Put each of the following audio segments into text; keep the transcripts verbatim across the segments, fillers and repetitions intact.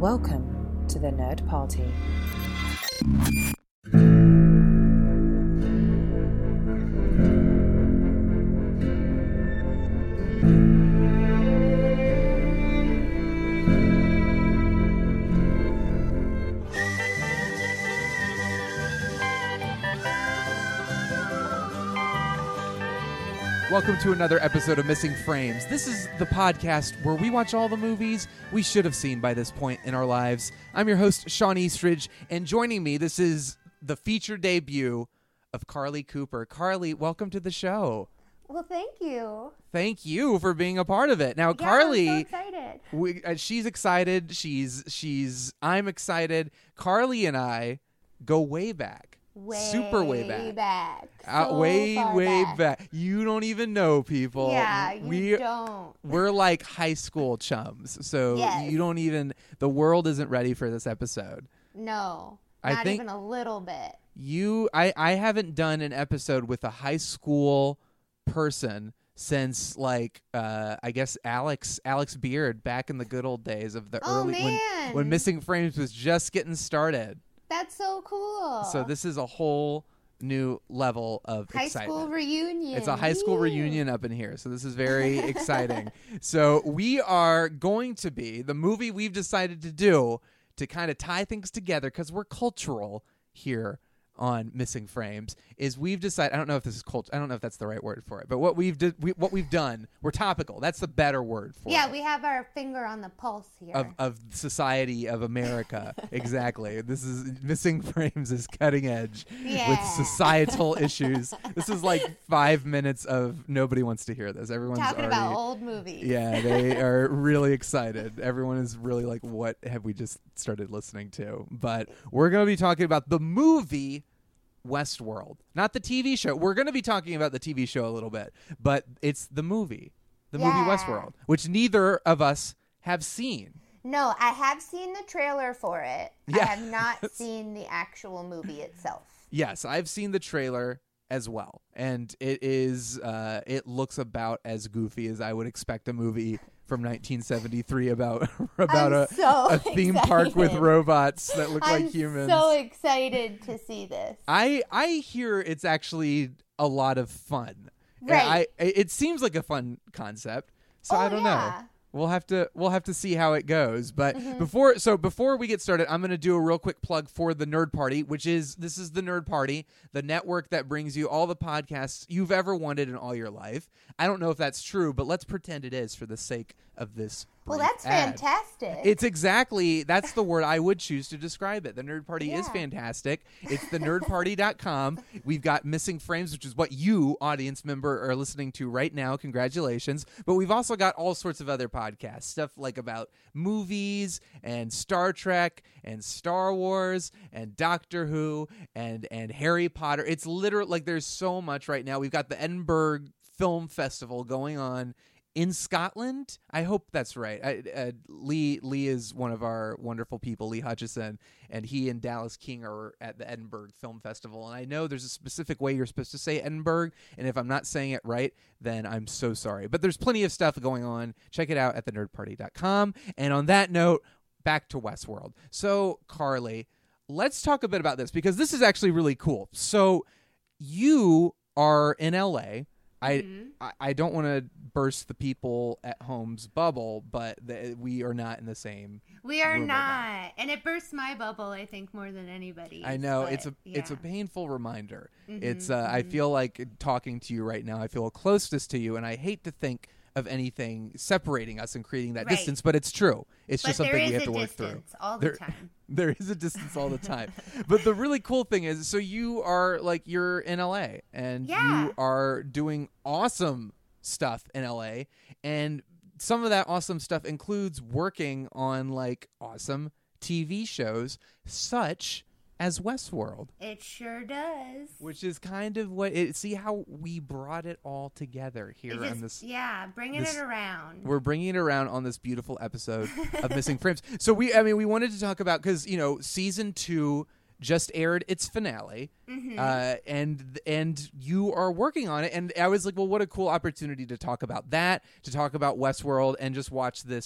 Welcome to the Nerd Party. Welcome to another episode of Missing Frames. This is the podcast where we watch all the movies we should have seen by this point in our lives. I'm your host, Sean Eastridge, and joining me, this is the feature debut of Carly Cooper. Carly, welcome to the show. Well, thank you. Thank you for being a part of it. Now, Yeah, Carly, I'm so excited. we, uh, she's excited. She's she's I'm excited. Carly and I go way back. Way Super way back. back. Uh, So way, far way back. back. You don't even know, people. Yeah, you we, don't. We're like high school chums. So Yes. you don't even, the world isn't ready for this episode. No, I not think- even a little bit. You, I, I haven't done an episode with a high school person since like, uh, I guess Alex, Alex Beard back in the good old days of the Oh, early, when, man. when Missing Frames was just getting started. That's so cool. So this is a whole new level of high excitement. school reunion. It's a high school Woo. reunion up in here, so this is very exciting. So we are going to be, the movie we've decided to do to kind of tie things together, because we're cultural here on Missing Frames, is we've decided, I don't know if this is cult, I don't know if that's the right word for it, but what we've di- we, what we've done, we're topical. That's the better word for Yeah, it. we have our finger on the pulse here. Of, of society of America. Exactly. This is Missing Frames is cutting edge Yeah. with societal issues. This is like five minutes of nobody wants to hear this. Everyone's Talking already, about old movies. yeah, they are really excited. Everyone is really like, what have we just started listening to? But we're going to be talking about the movie Westworld, not the T V show. We're going to be talking about the T V show a little bit, but it's the movie, the movie Yeah. Westworld, which neither of us have seen. No, I have seen the trailer for it. Yeah. I have not seen the actual movie itself. Yes, I've seen the trailer as well, and it is uh, it looks about as goofy as I would expect a movie from nineteen seventy-three about about I'm a, so a theme park with excited. robots that look I'm like humans. so excited to see this. I I hear it's actually a lot of fun. And Right. I it seems like a fun concept, so Oh, I don't yeah. know. We'll have to we'll have to see how it goes. But Mm-hmm. before so before we get started, I'm going to do a real quick plug for the Nerd Party, which is this is the Nerd Party, the network that brings you all the podcasts you've ever wanted in all your life. I don't know if that's true, but let's pretend it is for the sake of this. Well, brief that's ad. fantastic. It's exactly, that's the word I would choose to describe it. The Nerd Party is Yeah. fantastic. It's the nerd party dot com. We've got Missing Frames, which is what you, audience member, are listening to right now. Congratulations. But we've also got all sorts of other podcasts, stuff like about movies and Star Trek and Star Wars and Doctor Who and, and Harry Potter. It's literally, like, there's so much right now. We've got the Edinburgh Film Festival going on in Scotland. I hope that's right. I, uh, Lee Lee is one of our wonderful people, Lee Hutchison, and he and Dallas King are at the Edinburgh Film Festival. And I know there's a specific way you're supposed to say Edinburgh, and if I'm not saying it right, then I'm so sorry. But there's plenty of stuff going on. Check it out at the nerd party dot com. And on that note, back to Westworld. So, Carly, let's talk a bit about this, because this is actually really cool. So, you are in L A. I, I I don't want to burst the people at home's bubble, but the, we are not in the same. We are room right not, and it burst my bubble, I think, more than anybody. I know it's a it's a painful reminder. Mm-hmm, It's uh, I feel like talking to you right now. I feel a closeness to you, and I hate to think of anything separating us and creating that Right. distance. But it's true. It's but just there something is we have a to work through. distance all the There- time. There is a distance all the time. But the really cool thing is, so you are like, you're in L A and Yeah. you are doing awesome stuff in L A. And some of that awesome stuff includes working on like awesome T V shows such as Westworld, It sure does. which is kind of what it, see how we brought it all together here It on just- this. yeah, bringing this- it around. We're bringing it around on this beautiful episode of Missing Frames. So we, I mean, we wanted to talk about, because, you know, season two just aired its finale, Mm-hmm. uh, and and you are working on it. And I was like, well, what a cool opportunity to talk about that, to talk about Westworld, and just watch this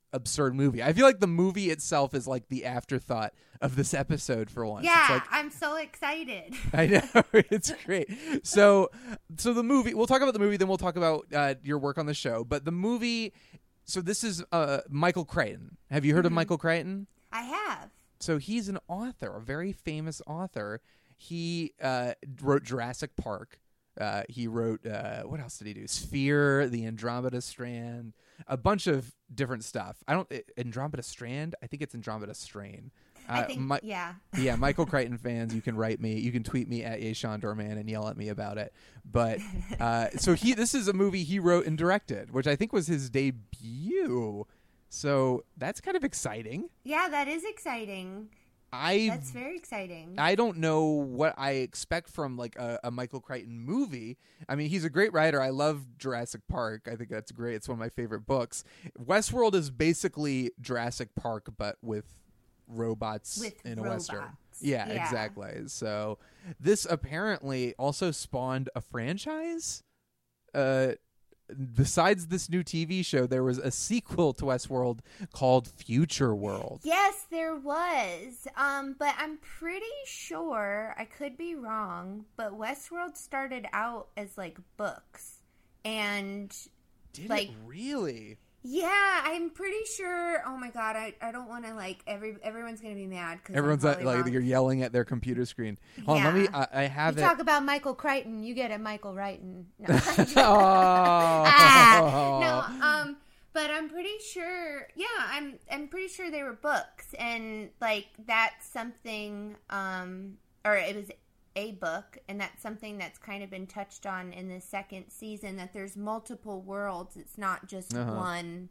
absurd movie. I feel like the movie itself is like the afterthought of this episode for once. Yeah, It's like, I'm so excited. I know, it's great. So, so the movie. We'll talk about the movie, then we'll talk about uh, your work on the show. But the movie. So this is uh, Michael Crichton. Have you heard Mm-hmm. of Michael Crichton? I have. So he's an author, a very famous author. He uh, wrote Jurassic Park. Uh, he wrote, uh, what else did he do? Sphere, the Andromeda Strand, a bunch of different stuff. I don't, Andromeda Strand? I think it's Andromeda Strain. Uh, I think, my, yeah. yeah, Michael Crichton fans, you can write me. You can tweet me at Yashawn Dorman and yell at me about it. But uh, so he, this is a movie he wrote and directed, which I think was his debut. So that's kind of exciting. Yeah, that is exciting. I That's very exciting. I don't know what I expect from like a, a Michael Crichton movie. I mean, he's a great writer. I love Jurassic Park. I think that's great. It's one of my favorite books. Westworld is basically Jurassic Park, but with robots With in a robots. western. Yeah, Yeah. exactly. So this apparently also spawned a franchise. Uh, besides this new T V show, there was a sequel to Westworld called Future World. Yes, there was. Um, but I'm pretty sure, I could be wrong, but Westworld started out as like books. And Did like it really? yeah, I'm pretty sure. Oh my god, I, I don't want to like every everyone's gonna be mad because Everyone's like, like you're yelling at their computer screen. Hold on, let me. Yeah. I, I have You it. talk about Michael Crichton, you get a Michael Crichton. No, oh. ah, no, um, but I'm pretty sure. Yeah, I'm I'm pretty sure they were books, and like that's something. Um, or it was a book, and that's something that's kind of been touched on in the second season. That there's multiple worlds. It's not just Uh-huh. one.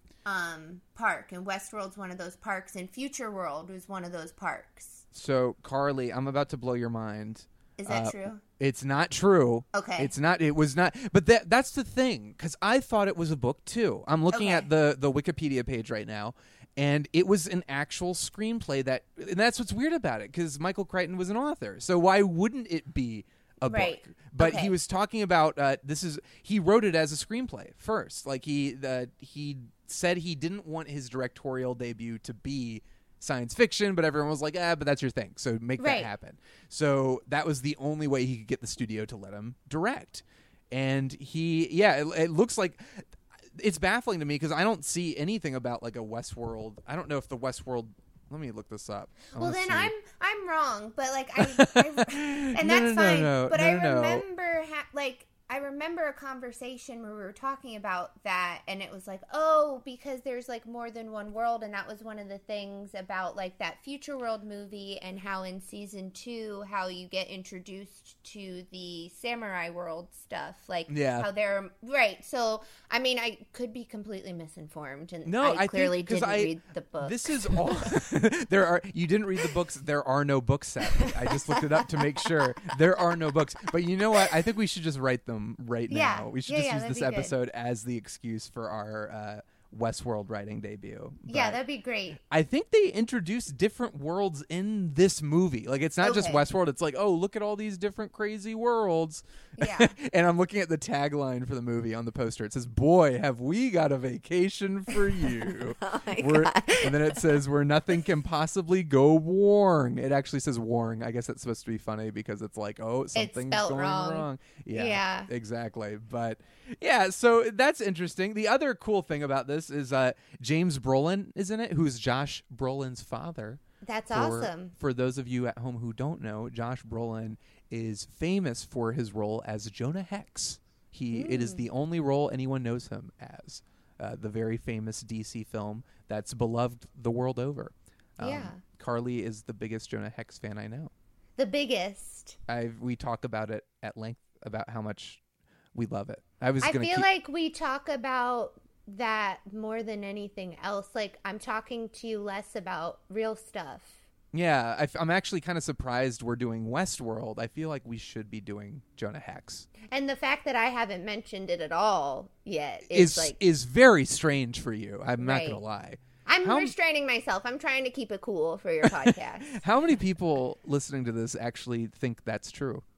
Um, park, and Westworld's one of those parks, and Future World was one of those parks. So, Carly, I'm about to blow your mind. Is that Uh, true? It's not true. Okay. It's not. It was not. But that that's the thing, because I thought it was a book too. I'm looking Okay. at the the Wikipedia page right now, and it was an actual screenplay. That and that's what's weird about it, because Michael Crichton was an author. So why wouldn't it be a Right. book? But Okay. he was talking about uh, this is he wrote it as a screenplay first. Like he uh, he said he didn't want his directorial debut to be science fiction, but everyone was like, ah, but that's your thing, so make Right. that happen. So that was the only way he could get the studio to let him direct. And he, yeah, it, it looks like it's baffling to me because I don't see anything about like a Westworld. I don't know if the Westworld. Let me look this up. I Well, wanna then see. I'm I'm wrong, but like I, I and No, that's no, no, fine. no, but no, I no, no. remember ha- like I remember a conversation where we were talking about that, and it was like, oh, because there's like more than one world, and that was one of the things about like that Future World movie, and how in season two, how you get introduced to the samurai world stuff, like Yeah. how they're right. So I mean, I could be completely misinformed, and No, I, I think- clearly 'cause didn't I- read the book. This is all. There are. You didn't read the books. There are no books. Sadly, I just looked it up to make sure there are no books. But you know what? I think we should just write them right Yeah. now. We should Yeah, just yeah, use that'd this be good. episode as the excuse for our uh, Westworld writing debut. yeah, But that'd be great. I think they introduced different worlds in this movie. Like, it's not just Okay. Westworld. It's like, oh, look at all these different crazy worlds. Yeah. And I'm looking at the tagline for the movie on the poster. It says, "Boy, have we got a vacation for you." Oh my We're- God. And then it says, "Where nothing can possibly go wrong." It actually says "warring." I guess that's supposed to be funny because it's like, oh, something's spelled going wrong. wrong. Yeah, Yeah. exactly. But yeah, so that's interesting. The other cool thing about this is uh, James Brolin is in it, who's Josh Brolin's father. That's For, awesome. For those of you at home who don't know, Josh Brolin is famous for his role as Jonah Hex. He it is the only role anyone knows him as. Uh, the very famous D C film that's beloved the world over. Um, Yeah. Carly is the biggest Jonah Hex fan I know. The biggest. I we talk about it at length about how much we love it. I was I gonna feel keep, like we talk about that more than anything else. Like, I'm talking to you less about real stuff. yeah. I, I'm actually kind of surprised we're doing Westworld. I feel like we should be doing Jonah Hex. And the fact that I haven't mentioned it at all yet is, Is like, is very strange for you. I'm not Right. gonna lie. I'm how- restraining myself. I'm trying to keep it cool for your podcast. How many people listening to this actually think that's true?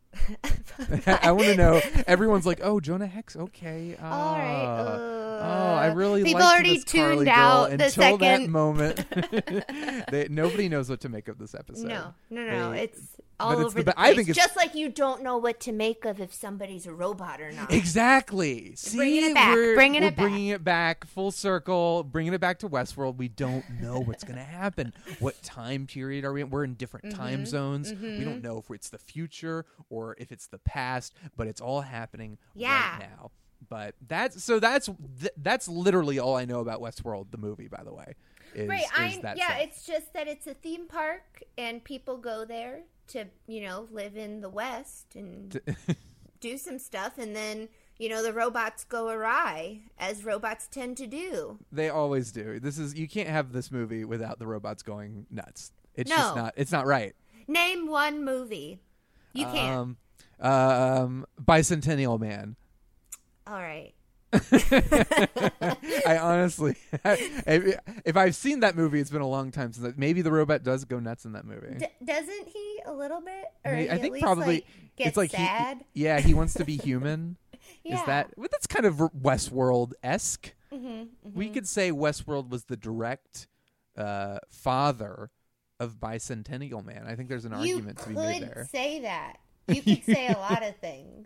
I want to know. Everyone's like, "Oh, Jonah Hex, okay." Oh, All right. Uh, oh, I really people liked already this Carly tuned girl out the until second that moment. they, nobody knows what to make of this episode. No, no, no. They, it's all it's over the, the, the place. I think it's, just like you don't know what to make of if somebody's a robot or not. Exactly. See, bringing it back. We're, bringing we're it back. bringing it back full circle, bringing it back to Westworld. We don't know what's going to happen. What time period are we in? We're in different mm-hmm. time zones. Mm-hmm. We don't know if it's the future or if it's the past, but it's all happening yeah. right now. But that's so that's th- that's literally all I know about Westworld, the movie. By the way, is, right? is I that yeah, stuff. it's just that it's a theme park and people go there to you know live in the West and do some stuff, and then you know the robots go awry as robots tend to do. They always do. This is you can't have this movie without the robots going nuts. It's No. just not. It's not right. Name one movie. You can't. Um, um, Bicentennial Man. All right. I honestly, if, if I've seen that movie, it's been a long time since. Maybe the robot does go nuts in that movie. D- doesn't he a little bit? Or I, he I at think least, probably like, gets it's like sad. He, yeah, he wants to be human. Yeah. Is that? Well, that's kind of Westworld esque. Mm-hmm, mm-hmm. We could say Westworld was the direct uh, father of Bicentennial Man. I think there's an you argument to be made could there. say that. You could say a lot of things.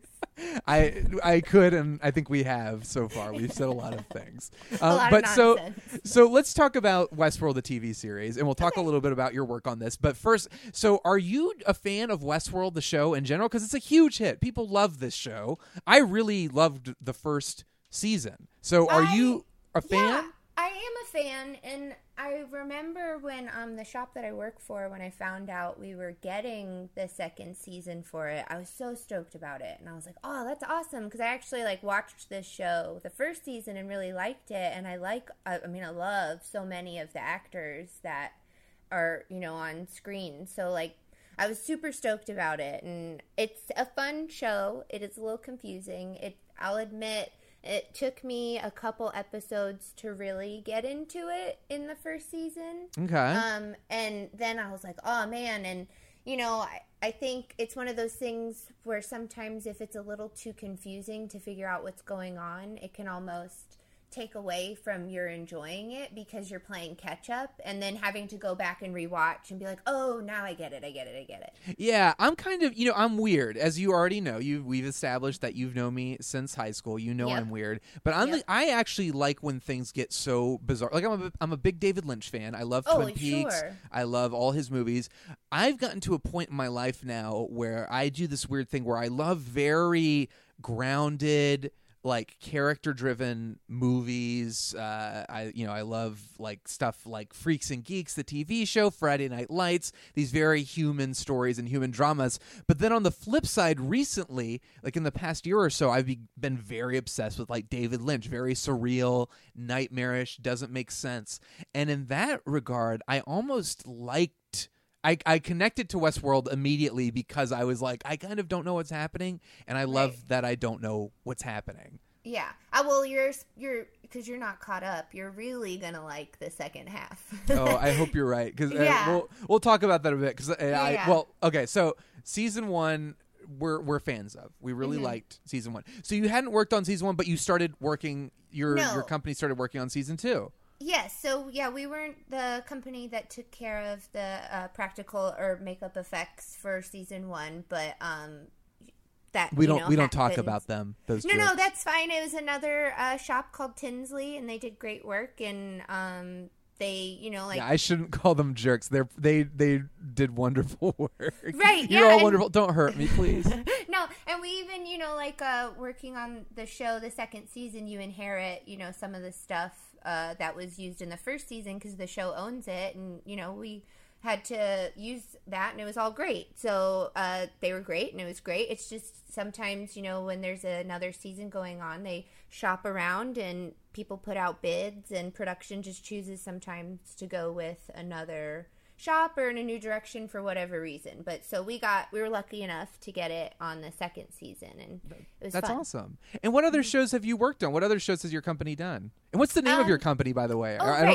I I could, and I think we have so far. We've said a lot of things. A Um, lot but of so nonsense. so let's talk about Westworld, the T V series, and we'll talk Okay. a little bit about your work on this. But first, so are you a fan of Westworld, the show in general? Because it's a huge hit. People love this show. I really loved the first season. So are I- you a fan? Yeah, I am a fan, and I remember when um the shop that I work for, when I found out we were getting the second season for it, I was so stoked about it, and I was like, "Oh, that's awesome!" Because I actually like watched this show the first season and really liked it, and I like, I, I mean, I love so many of the actors that are you know on screen, so like. I was super stoked about it, and it's a fun show. It is a little confusing. It, I'll admit, it took me a couple episodes to really get into it in the first season. Okay. Um, and then I was like, oh man, and you know, I, I think it's one of those things where sometimes if it's a little too confusing to figure out what's going on, it can almost take away from your enjoying it because you're playing catch up and then having to go back and rewatch and be like, oh, now I get it, I get it, I get it. Yeah, I'm kind of, you know, I'm weird. As you already know, you we've established that you've known me since high school. You know Yep. I'm weird. But I'm Yep. the, I actually like when things get so bizarre. Like I'm a, I'm a big David Lynch fan. I love Oh, Twin Peaks. sure. I love all his movies. I've gotten to a point in my life now where I do this weird thing where I love very grounded, like character-driven movies. Uh, I, you know, I love like stuff like Freaks and Geeks, the T V show, Friday Night Lights. These very human stories and human dramas. But then on the flip side, recently, like in the past year or so, I've be- been very obsessed with like David Lynch, very surreal, nightmarish, doesn't make sense. And in that regard, I almost liked. I, I connected to Westworld immediately because I was like, I kind of don't know what's happening, and I love Right. that I don't know what's happening. Yeah. Uh, well, you're, you're, because you're not caught up, you're really going to like the second half. Oh, I hope you're right, because uh, Yeah. we'll we'll talk about that a bit. Because uh, I Yeah. well, okay, so season one, we're we're fans of. We really Mhm. liked season one. So you hadn't worked on season one, but you started working. Your No. your company started working on season two. Yes, so yeah, we weren't the company that took care of the uh, practical or makeup effects for season one, but um, that We you don't know, we don't talk happens. about them. Those No, no, jerks. that's fine. It was another uh, shop called Tinsley, and they did great work, and um, they, you know, like yeah, I shouldn't call them jerks. They're they they did wonderful work. Right, You're yeah, all and- wonderful. Don't hurt me, please. no, and we even, you know, like uh, working on the show, the second season, you inherit, you know, some of the stuff uh, that was used in the first season because the show owns it, and you know, we had to use that, and it was all great. So uh, they were great, and it was great. It's just sometimes, you know, when there's another season going on, they shop around and people put out bids, and production just chooses sometimes to go with another shop or in a new direction for whatever reason. But so we got we were lucky enough to get it on the second season, and it was That's fun. awesome. And what other shows have you worked on? What other shows has your company done? And what's the name of Um, your company, by the way? Oh, I- I don't- right.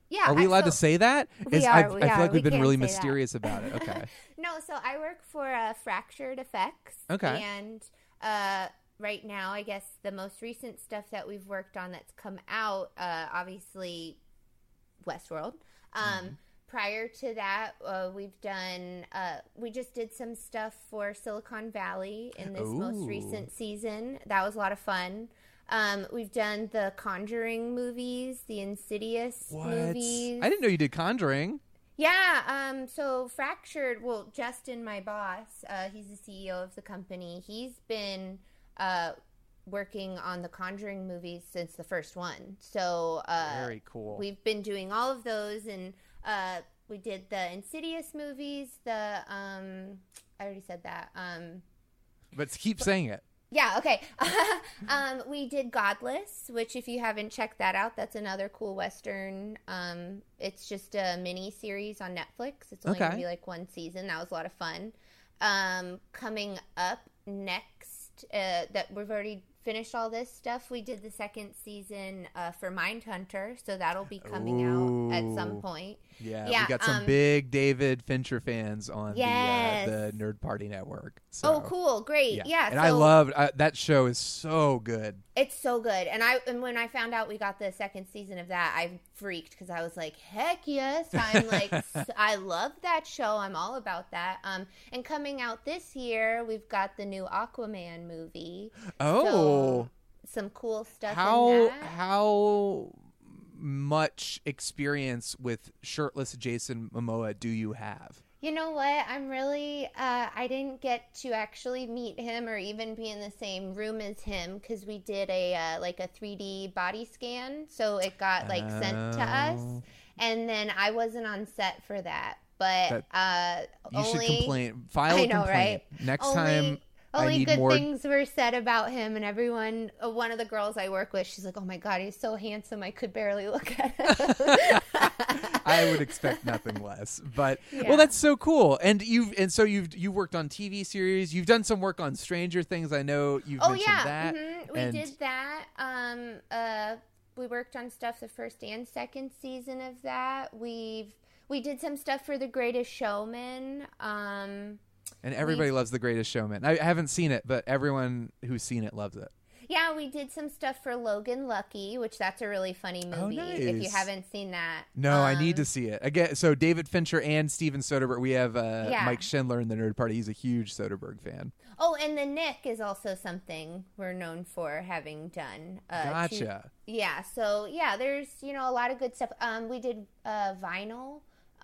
Yeah. Are we I- allowed so- to say that? We Is- are, I've- we I feel are. like We we've been can really say that. mysterious about it. Okay. No, so I work for uh, Fractured Effects. Okay. And uh, right now, I guess the most recent stuff that we've worked on that's come out, uh, obviously, Westworld. Um, Mm-hmm. Prior to that, uh, we've done, uh, we just did some stuff for Silicon Valley in this most Ooh. recent season. That was a lot of fun. Um, we've done the Conjuring movies, the Insidious What? movies. I didn't know you did Conjuring. Yeah, um, so Fractured, well, Justin, my boss, uh, he's the C E O of the company. He's been uh, working on the Conjuring movies since the first one. So uh, Very cool. we've been doing all of those, and uh, we did the Insidious movies, the, um, I already said that. Um, But keep saying it. yeah, okay. um, we did Godless, which if you haven't checked that out, that's another cool Western. Um, it's just a mini series on Netflix. It's only Okay. going to be like one season. That was a lot of fun. Um, coming up next, uh, that we've already finished all this stuff. We did the second season uh, for Mindhunter, so that'll be coming out at some Ooh. point. Yeah, Yeah, we got some um, big David Fincher fans on Yes. the uh, the Nerd Party Network. So, Oh, cool. Great. Yeah, Yeah. and so I loved uh, that show. Is so good. It's so good. And I and when I found out we got the second season of that, I freaked because I was like, heck yes. I'm like, s- I love that show. I'm all about that. Um, and coming out this year, we've got the new Aquaman movie. Oh, So, some cool stuff how in that. how much experience with shirtless Jason Momoa do you have? You know what? I'm really, uh, I didn't get to actually meet him or even be in the same room as him because we did a, uh, like a three D body scan. So it got like sent to us. Oh. And then I wasn't on set for that. But, uh, You only, should complain. File a I know, complaint. right? Next only, time I only need good more. things were said about him, and everyone, uh, one of the girls I work with, she's like, oh my God, he's so handsome. I could barely look at him. I would expect nothing less. But Yeah. well, that's so cool. And you've and so you've you worked on T V series. You've done some work on Stranger Things. I know you've Oh mentioned yeah, that. mhm. we and- did that. Um, uh, we worked on stuff the first and second season of that. We've we did some stuff for The Greatest Showman. Um, And everybody loves The Greatest Showman. I, I haven't seen it, but everyone who's seen it loves it. yeah, we did some stuff for Logan Lucky, which that's a really funny movie. Oh, If you nice. haven't seen that, No, I need Um, to see it. Again, so David Fincher and Steven Soderbergh. We have uh, Yeah. Mike Schindler in the Nerd Party. He's a huge Soderbergh fan. Oh, and the Nick is also something we're known for having done. Uh, two- Gotcha. yeah, so yeah, there's you know a lot of good stuff. Um, we did uh, Vinyl.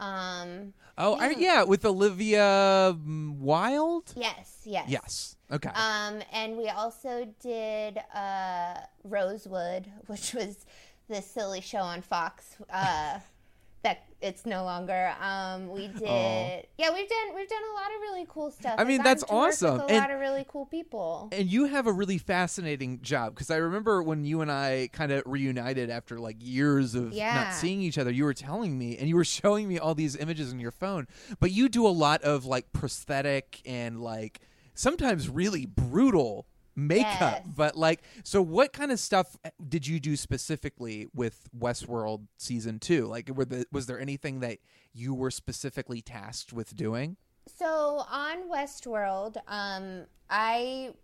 Um, Oh, I, Yeah. yeah, with Olivia mm, Wilde. yes, yes, Yes. Okay. Um, and we also did uh, Rosewood, which was the silly show on Fox. Uh, that it's no longer. Um, we did. Aw. Yeah, we've done we've done a lot of really cool stuff. I mean, I've that's gotten to work awesome. With a And- lot of really cool people. And you have a really fascinating job because I remember when you and I kind of reunited after like years of Yeah. not seeing each other, you were telling me and you were showing me all these images on your phone, but you do a lot of like prosthetic and like sometimes really brutal makeup. Yes. But like, so what kind of stuff did you do specifically with Westworld season two? Like, were the, was there anything that you were specifically tasked with doing? So on Westworld, um, I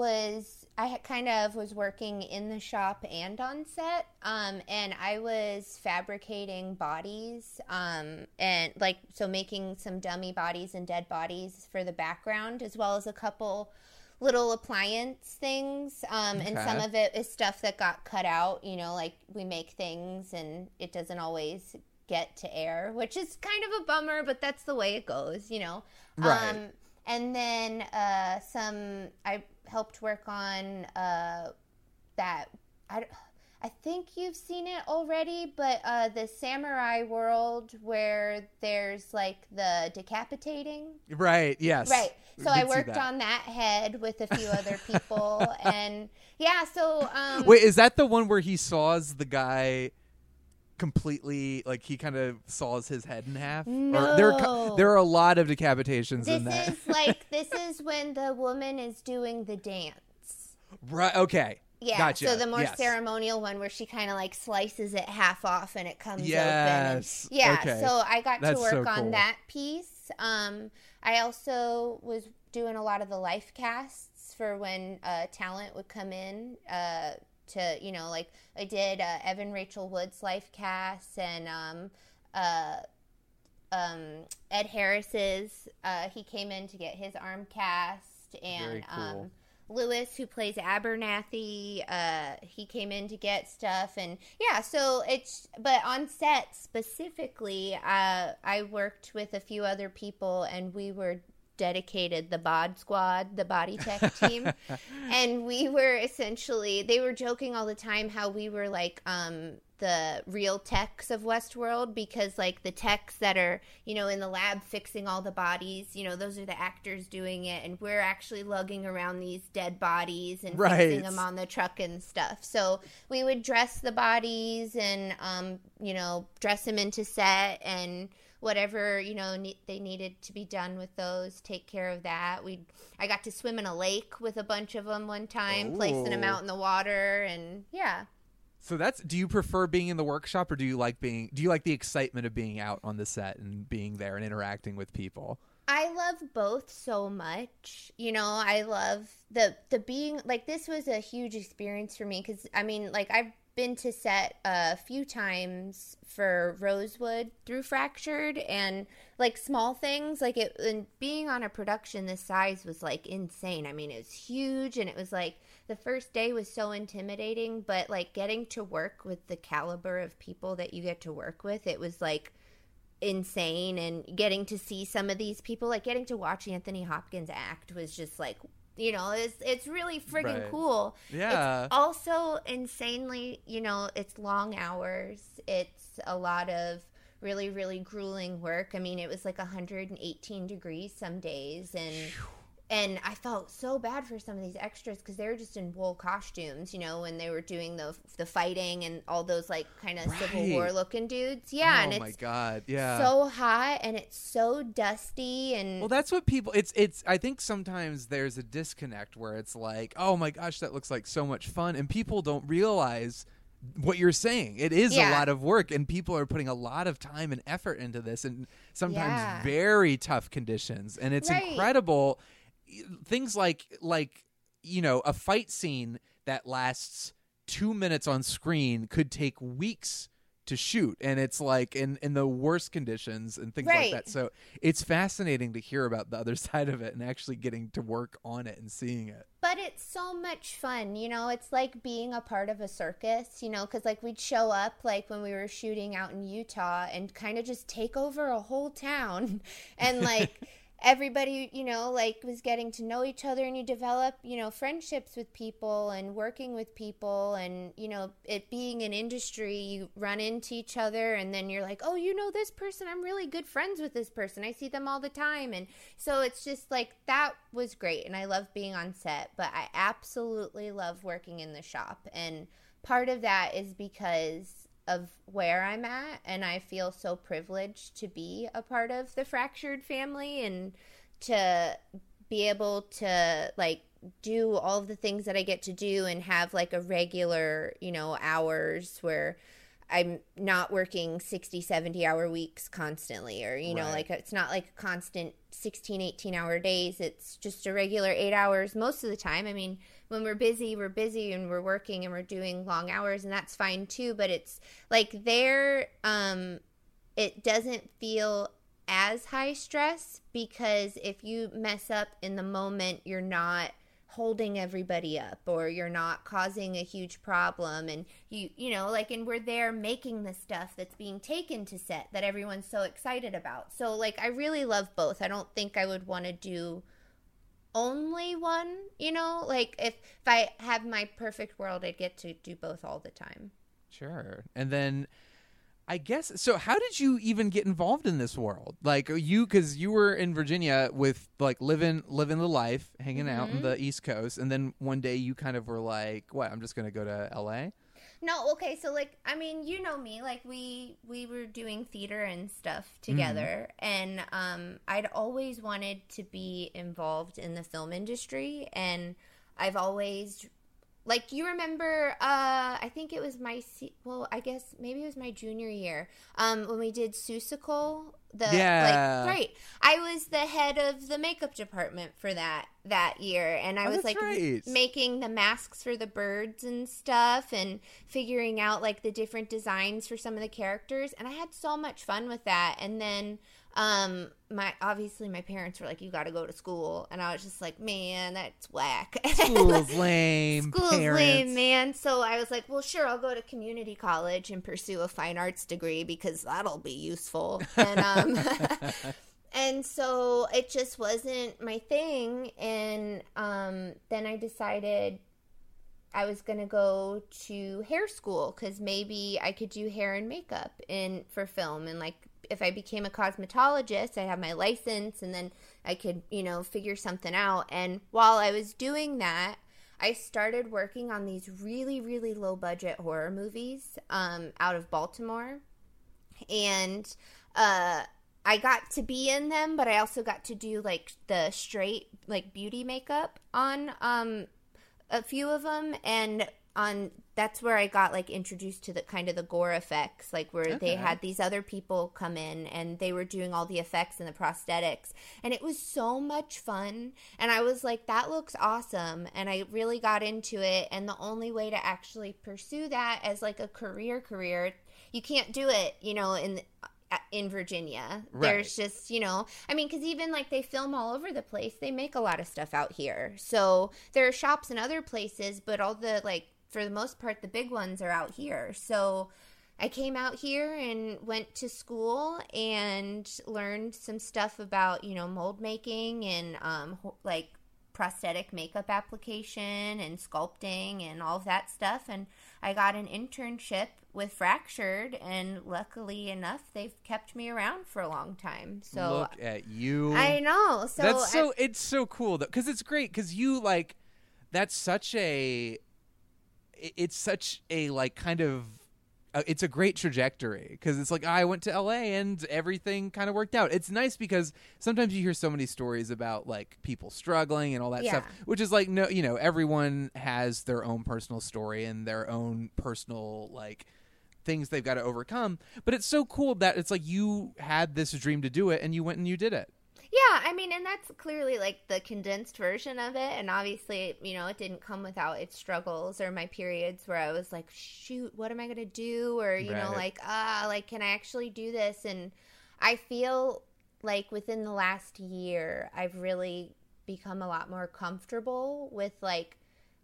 was I had kind of was working in the shop and on set, um, and I was fabricating bodies, um, and like so making some dummy bodies and dead bodies for the background, as well as a couple little appliance things, um, and Okay. some of it is stuff that got cut out. You know, like we make things and it doesn't always get to air, which is kind of a bummer, but that's the way it goes, you know. Right. Um, and then uh, some I helped work on uh, that. I, I think you've seen it already, but uh, the samurai world where there's like the decapitating. Right. Yes. Right. We So I did see worked that. on that head with a few other people, and yeah. So um, Wait, is that the one where he saws the guy completely, like he kind of saws his head in half? Or there, are, co- No. there are a lot of decapitations this in that. is like this is when the woman is doing the dance. Right. Okay. Yeah, Gotcha. so the more Yes. ceremonial one where she kind of like slices it half off and it comes Yes. open. And, yeah, Okay. so I got That's to work so on cool. that piece. Um, I also was doing a lot of the life casts for when uh, talent would come in uh, to, you know, like I did uh, Evan Rachel Wood's life cast and um, uh, um, Ed Harris's. Uh, he came in to get his arm cast and Very cool. um, Lewis, who plays Abernathy, uh, he came in to get stuff, and yeah, so it's, but on set specifically, uh, I worked with a few other people, and we were dedicated the bod squad, the body tech team, and we were essentially, they were joking all the time how we were like, um, the real techs of Westworld, because like the techs that are, you know, in the lab fixing all the bodies, you know, those are the actors doing it, and we're actually lugging around these dead bodies and Right. fixing them on the truck and stuff. So we would dress the bodies and, um, you know, dress them into set and whatever, you know, ne- they needed to be done with those, take care of that. We, I got to swim in a lake with a bunch of them one time, placing them Ooh. out in the water, and yeah. So that's, do you prefer being in the workshop, or do you like being, do you like the excitement of being out on the set and being there and interacting with people? I love both so much. You know, I love the the being, like, this was a huge experience for me because, I mean, like, I've been to set a few times for Rosewood through Fractured, and like small things like it, and being on a production this size was like insane. I mean, it was huge, and it was like the first day was so intimidating, but like getting to work with the caliber of people that you get to work with, it was like insane. And getting to see some of these people, like getting to watch Anthony Hopkins act was just like, you know, it's it's really friggin' Right. cool. Yeah. It's also insanely, you know, it's long hours. It's a lot of really, really grueling work. I mean, it was like one hundred eighteen degrees some days, and and I felt so bad for some of these extras because they were just in wool costumes, you know, when they were doing the the fighting and all those like kind of Civil Right. War looking dudes. Yeah, Oh and it's my God. Yeah. so hot and it's so dusty and Well, that's what people, it's, it's, I think sometimes there's a disconnect where it's like, oh my gosh, that looks like so much fun. And people don't realize what you're saying. It is Yeah. a lot of work, and people are putting a lot of time and effort into this, and sometimes Yeah. very tough conditions. And it's Right. incredible. Things like, like, you know, a fight scene that lasts two minutes on screen could take weeks to shoot, and it's like in in the worst conditions and things Right. like that. So it's fascinating to hear about the other side of it and actually getting to work on it and seeing it. But it's so much fun, you know, it's like being a part of a circus, you know, because like we'd show up like when we were shooting out in Utah and kind of just take over a whole town and like everybody, you know, like was getting to know each other, and you develop, you know, friendships with people and working with people, and, you know, it being an industry, you run into each other, and then you're like, oh, you know, this person, I'm really good friends with this person. I see them all the time. And so it's just like, that was great. And I love being on set, but I absolutely love working in the shop. And part of that is because of where I'm at, and I feel so privileged to be a part of the Fractured family and to be able to like do all of the things that I get to do and have like a regular, you know, hours where I'm not working sixty, seventy hour weeks constantly, or, you know, Right. like it's not like a constant sixteen, eighteen hour days. It's just a regular eight hours most of the time. I mean, when we're busy, we're busy and we're working and we're doing long hours, and that's fine too. But it's like there, um, it doesn't feel as high stress, because if you mess up in the moment, you're not holding everybody up, or you're not causing a huge problem, and you you know like, and we're there making the stuff that's being taken to set that everyone's so excited about. So like, I really love both. I don't think I would want to do only one, you know, like if if I have my perfect world, I'd get to do both all the time. Sure. And then I guess, so how did you even get involved in this world? Like you, because you were in Virginia with like living living the life, hanging out on Mhm. the East Coast, and then one day you kind of were like, what, I'm just going to go to L A? No, okay, so like, I mean, you know me, like we we were doing theater and stuff together, and um, I'd always wanted to be involved in the film industry, and I've always like, you remember, uh, I think it was my, se- well, I guess maybe it was my junior year, um, when we did Seussical. The, Yeah. Like, right. I was the head of the makeup department for that, that year. And I Oh, was, that's like, right. making the masks for the birds and stuff and figuring out, like, the different designs for some of the characters. And I had so much fun with that. And then... Um, my obviously my parents were like, you got to go to school, and I was just like, man, that's whack. School's lame. School's parents. lame, man. So I was like, well, sure, I'll go to community college and pursue a fine arts degree because that'll be useful. And um, and so it just wasn't my thing. And um, then I decided I was going to go to hair school because maybe I could do hair and makeup in for film. And, like, if I became a cosmetologist, I have my license, and then I could, you know, figure something out. And while I was doing that, I started working on these really, really low-budget horror movies um, out of Baltimore. And uh, I got to be in them, but I also got to do, like, the straight, like, beauty makeup on um a few of them, and on that's where I got, like, introduced to the kind of the gore effects, like, where Okay. they had these other people come in and they were doing all the effects and the prosthetics, and it was so much fun. And I was like, that looks awesome, and I really got into it. And the only way to actually pursue that as, like, a career career, you can't do it, you know, in the, in Virginia. Right. There's just, you know, I mean, because even, like, they film all over the place. They make a lot of stuff out here. So there are shops in other places, but all the, like, for the most part, the big ones are out here. So I came out here and went to school and learned some stuff about, you know, mold making and, um, ho- like, prosthetic makeup application and sculpting and all of that stuff. And I got an internship with Fractured, and luckily enough, they've kept me around for a long time. So Look at you. I know. So that's so I, it's so cool though, because it's great because you like that's such a it- it's such a like kind of uh, it's a great trajectory because it's like I went to L A and everything kind of worked out. It's nice because sometimes you hear so many stories about like people struggling and all that Yeah. stuff, which is like no, you know, everyone has their own personal story and their own personal like things they've got to overcome. But it's so cool that it's like you had this dream to do it and you went and you did it. yeah, I mean, and that's clearly, like, the condensed version of it. And obviously, you know, it didn't come without its struggles or my periods where I was like, shoot, what am I going to do? Or, you know, Right. like, ah, like, can I actually do this? And I feel like within the last year, I've really become a lot more comfortable with, like,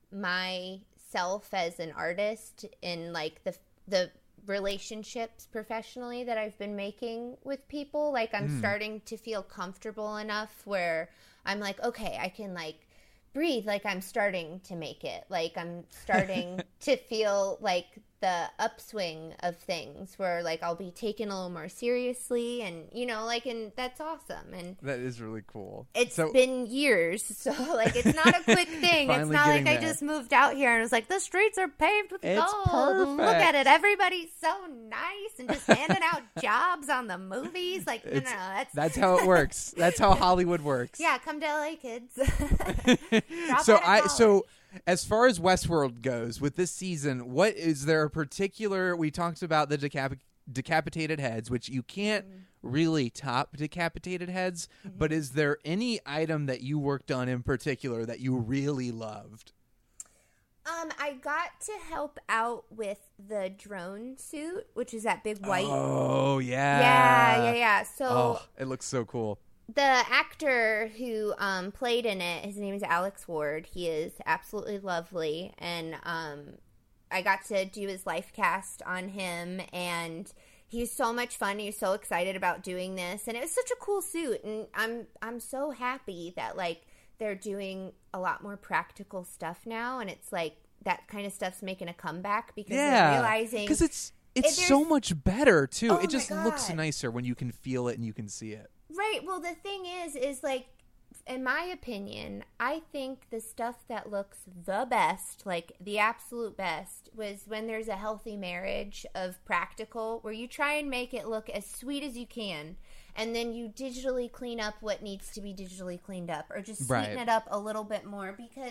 myself as an artist and, like, the the relationships professionally that I've been making with people. Like, I'm Mm. starting to feel comfortable enough where I'm like, okay, I can, like, breathe. Like, I'm starting to make it. Like, I'm starting to feel like the upswing of things where, like, I'll be taken a little more seriously, and, you know, like, and that's awesome. And That is really cool. it's so, been years, so, like, it's not a quick thing. It's Finally not like getting I there. just moved out here and was like, the streets are paved with It's gold. Look perfect. at it. Everybody's so nice and just handing out jobs on the movies. Like, no, no, It's- no. That's, that's how it works. That's how Hollywood works. yeah, come to L A, kids. Drop so out of I college. so as far as Westworld goes with this season, what is there a particular? We talked about the decap- decapitated heads, which you can't really top decapitated heads. Mm-hmm. But is there any item that you worked on in particular that you really loved? Um, I got to help out with the drone suit, which is that big white. Oh yeah, Yeah, yeah, yeah. So Oh, it looks so cool. the actor who um, played in it, his name is Alex Ward. He is absolutely lovely, and um, I got to do his life cast on him, and he's so much fun. He's so excited about doing this, and it was such a cool suit, and I'm I'm so happy that, like, they're doing a lot more practical stuff now, and it's like that kind of stuff's making a comeback because they're Yeah, realizing because it's it's there's- so much better too. Oh it just my looks God. nicer when you can feel it and you can see it. Right. Well, the thing is, is like, in my opinion, I think the stuff that looks the best, like the absolute best, was when there's a healthy marriage of practical, where you try and make it look as sweet as you can, and then you digitally clean up what needs to be digitally cleaned up, or just sweeten Right. it up a little bit more, because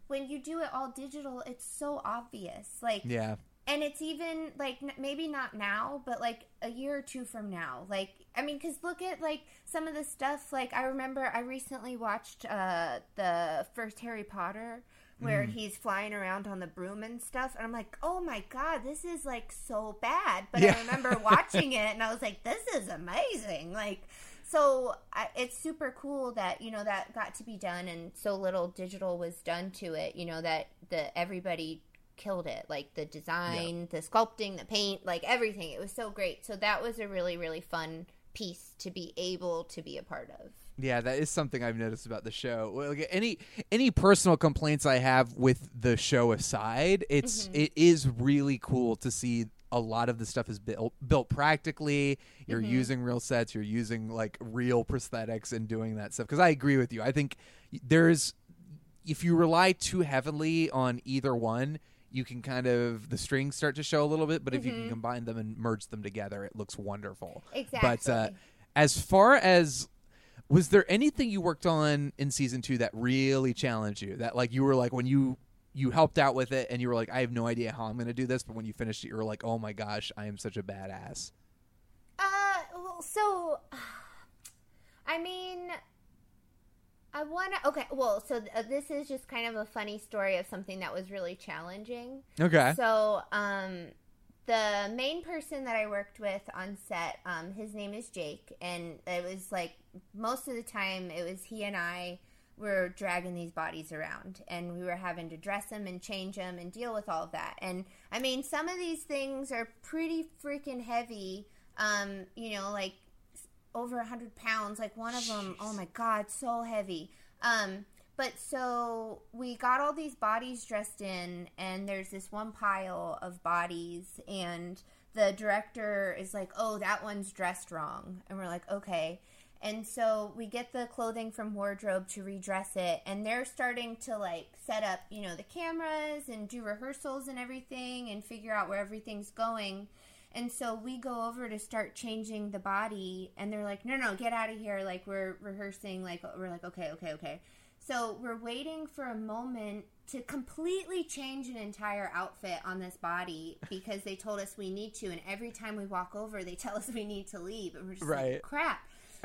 when you do it all digital, it's so obvious. Like, yeah. And it's even, like, n- maybe not now, but, like, a year or two from now. Like, I mean, because look at, like, some of the stuff. Like, I remember I recently watched uh, the first Harry Potter, where mm. he's flying around on the broom and stuff. And I'm like, oh, my God, this is, like, so bad. But yeah. I remember watching it, and I was like, this is amazing. Like, so I, it's super cool that, you know, that got to be done, and so little digital was done to it, you know, that the everybody killed it, like the design, yeah. the sculpting, the paint, like everything. It was so great. So that was a really, really fun piece to be able to be a part of. Yeah, that is something I've noticed about the show. Like, any any personal complaints I have with the show aside, it's mm-hmm. it is really cool to see a lot of the stuff is built built practically. You're mm-hmm. using real sets, you're using like real prosthetics and doing that stuff. Because I agree with you. I think there's, if you rely too heavily on either one, you can kind of, the strings start to show a little bit, but if mm-hmm. you can combine them and merge them together, it looks wonderful. Exactly. But uh, as far as, was there anything you worked on in season two that really challenged you? That, like, you were like, when you you helped out with it and you were like, I have no idea how I'm going to do this, but when you finished it, you were like, oh my gosh, I am such a badass. Uh, well, so, I mean, I want to, okay, well, so uh, this is just kind of a funny story of something that was really challenging. Okay. So, um, the main person that I worked with on set, um, his name is Jake, and it was like, most of the time, it was he and I were dragging these bodies around, and we were having to dress them and change them and deal with all of that. And, I mean, some of these things are pretty freaking heavy, um, you know, like, over a hundred pounds, like one of them, oh my God, so heavy. Um, but so we got all these bodies dressed in, and there's this one pile of bodies, and the director is like, oh, that one's dressed wrong. And we're like, okay. And so we get the clothing from wardrobe to redress it, and they're starting to like set up, you know, the cameras and do rehearsals and everything and figure out where everything's going. And so we go over to start changing the body, and they're like, no, no, get out of here. Like, we're rehearsing. Like, we're like, okay, okay, okay. So we're waiting for a moment to completely change an entire outfit on this body because they told us we need to. And every time we walk over, they tell us we need to leave. And we're just right. like, crap.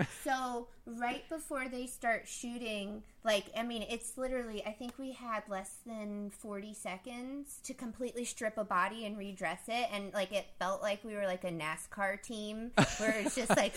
So right before they start shooting, like, I mean, it's literally, I think we had less than forty seconds to completely strip a body and redress it. And, like, it felt like we were, like, a NASCAR team where it's just, like,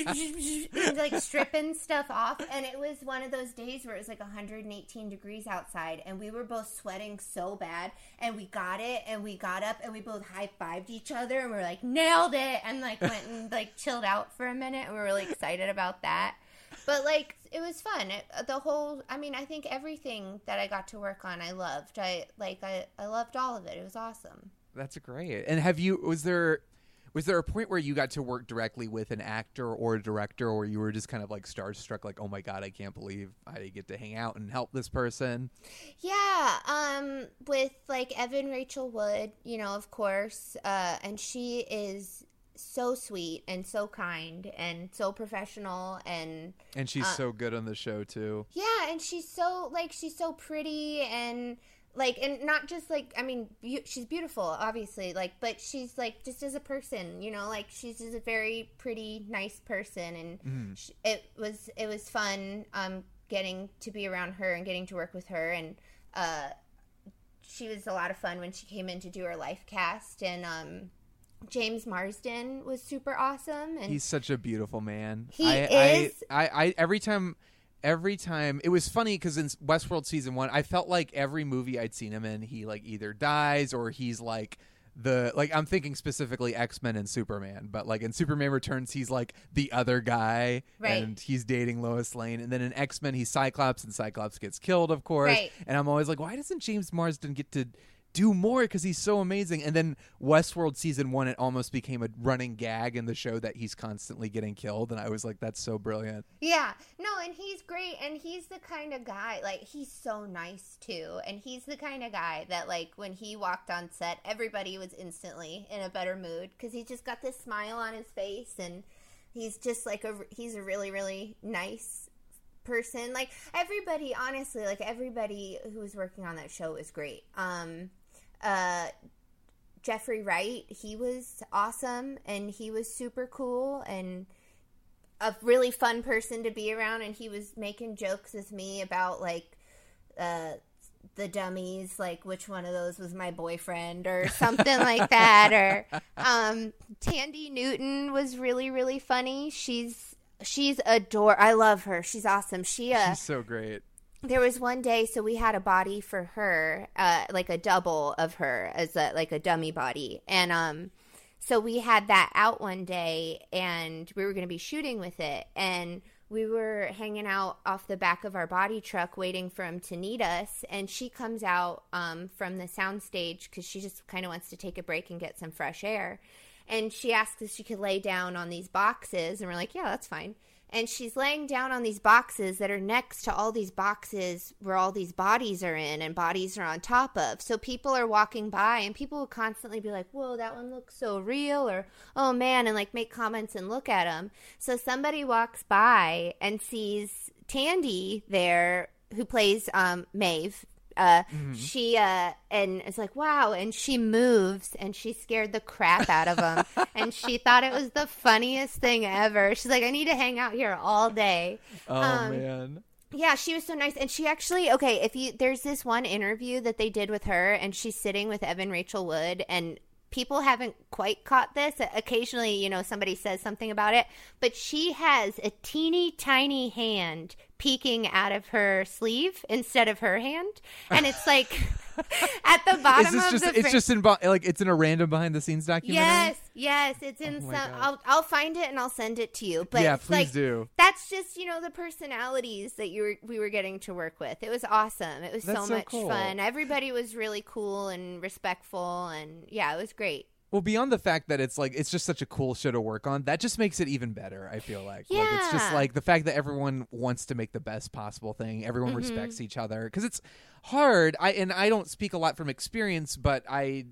and, like, stripping stuff off. And it was one of those days where it was, like, one hundred eighteen degrees outside. And we were both sweating so bad. And we got it. And we got up. And we both high-fived each other. And we were like, nailed it. And, like, went and, like, chilled out for a minute. And we were really excited about that. But, like, it was fun. It, the whole, I mean, I think everything that I got to work on, I loved. I, like, I, I loved all of it. It was awesome. That's great. And have you, was there, was there a point where you got to work directly with an actor or a director, or you were just kind of, like, starstruck, like, oh, my God, I can't believe I get to hang out and help this person? Yeah. Um, with, like, Evan Rachel Wood, you know, of course. Uh, and she is so sweet and so kind and so professional, and and she's uh, so good on the show too. Yeah, and she's so like she's so pretty, and like, and not just like, I mean, be- she's beautiful, obviously, like, but she's like, just as a person, you know, like, she's just a very pretty, nice person, and mm. she, it was it was fun um getting to be around her and getting to work with her, and uh she was a lot of fun when she came in to do her life cast. And um James Marsden was super awesome, and he's such a beautiful man. He I, is. I, I, I every time, every time it was funny because in Westworld season one, I felt like every movie I'd seen him in, he like either dies or he's like the like I'm thinking specifically X-Men and Superman, but like in Superman Returns, he's like the other guy, right. and he's dating Lois Lane, and then in X-Men, he's Cyclops, and Cyclops gets killed, of course. Right. And I'm always like, why doesn't James Marsden get to do more, because he's so amazing? And then Westworld season one, it almost became a running gag in the show that he's constantly getting killed, and I was like, that's so brilliant. Yeah, no, and he's great, and he's the kind of guy, like, he's so nice too, and he's the kind of guy that, like, when he walked on set, everybody was instantly in a better mood, because he just got this smile on his face, and he's just like a he's a really, really nice person. Like, everybody, honestly, like, everybody who was working on that show was great. Um, uh, Jeffrey Wright, he was awesome, and he was super cool, and a really fun person to be around, and he was making jokes with me about, like, uh, the dummies, like which one of those was my boyfriend or something like that. Or um, Tandy Newton was really, really funny. She's she's adore. I love her. She's awesome. She uh, She's so great. There was one day, so we had a body for her, uh, like a double of her as a like a dummy body, and um, so we had that out one day, and we were going to be shooting with it, and we were hanging out off the back of our body truck waiting for him to need us, and she comes out um, from the soundstage because she just kind of wants to take a break and get some fresh air. And she asked if she could lay down on these boxes, and we're like, yeah, that's fine. And she's laying down on these boxes that are next to all these boxes where all these bodies are in and bodies are on top of. So people are walking by, and people will constantly be like, whoa, that one looks so real, or, oh, man, and, like, make comments and look at them. So somebody walks by and sees Tandy there, who plays um, Maeve. Uh, mm-hmm. She, uh, and it's like, wow, and she moves, and she scared the crap out of him, and she thought it was the funniest thing ever. She's like, I need to hang out here all day. Oh, um, man. Yeah, she was so nice, and she actually, okay, if you, there's this one interview that they did with her, and she's sitting with Evan Rachel Wood, and people haven't quite caught this. Occasionally, you know, somebody says something about it, but she has a teeny tiny hand peeking out of her sleeve instead of her hand, and it's like at the bottom Is this of just, the. It's fr- just in like it's in a random behind the scenes documentary. Yes, yes, it's in oh some. I'll I'll find it and I'll send it to you. But yeah, it's please like, do. That's just, you know, the personalities that you were we were getting to work with. It was awesome. It was That's so, so much cool. fun. Everybody was really cool and respectful, and yeah, it was great. Well, beyond the fact that it's like it's just such a cool show to work on, that just makes it even better, I feel like. Yeah. Like, it's just like the fact that everyone wants to make the best possible thing. Everyone mm-hmm. respects each other, because it's hard. I and I don't speak a lot from experience, but I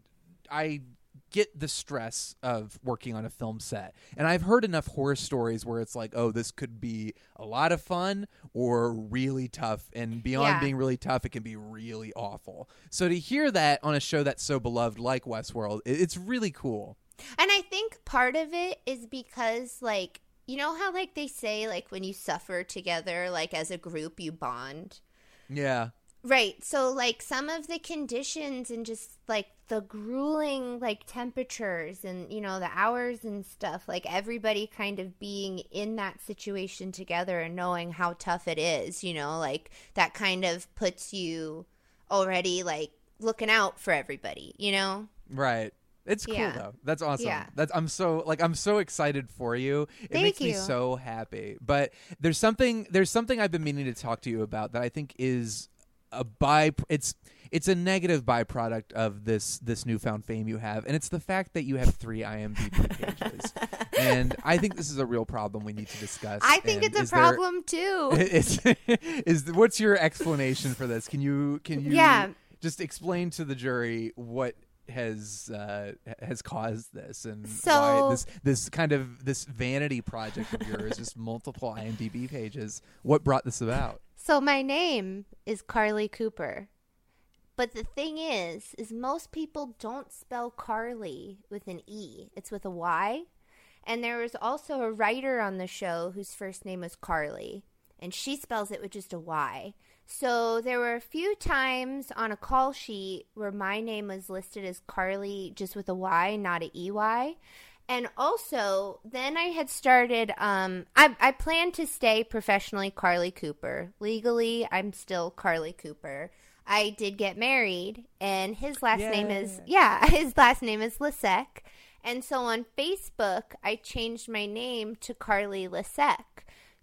I get the stress of working on a film set. And I've heard enough horror stories where it's like, oh, this could be a lot of fun or really tough. And beyond yeah. being really tough, it can be really awful. So to hear that on a show that's so beloved like Westworld, it's really cool. And I think part of it is because, like, you know how, like, they say, like, when you suffer together, like, as a group, you bond? Yeah. Right. So, like, some of the conditions and just, like, the grueling, like, temperatures and, you know, the hours and stuff, like, everybody kind of being in that situation together and knowing how tough it is, you know, like, that kind of puts you already, like, looking out for everybody, you know? Right. It's cool, yeah. though. That's awesome. Yeah. That's I'm so like I'm so excited for you. It Thank makes you. me so happy. But there's something there's something I've been meaning to talk to you about that I think is a by it's it's a negative byproduct of this this newfound fame you have, and it's the fact that you have three I M D B pages. And I think this is a real problem we need to discuss. I think and it's a there, problem too. Is, is what's your explanation for this? Can you can you Yeah. just explain to the jury what has uh, has caused this and So- why this this kind of this vanity project of yours, just multiple I M D B pages? What brought this about? So my name is Carly Cooper. But the thing is, is most people don't spell Carly with an E. It's with a Y. And there was also a writer on the show whose first name was Carly, and she spells it with just a Y. So there were a few times on a call sheet where my name was listed as Carly just with a Y, not an E Y. And also, then I had started, um, I, I planned to stay professionally Carly Cooper. Legally, I'm still Carly Cooper. I did get married, and his last Yay. name is, yeah, his last name is Lisek. And so on Facebook, I changed my name to Carly Lisek.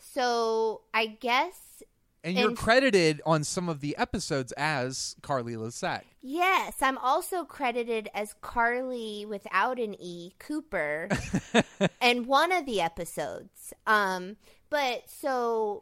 So I guess... And you're And- credited on some of the episodes as Carly Lisek. Yes, I'm also credited as Carly without an E, Cooper, in one of the episodes. Um, but so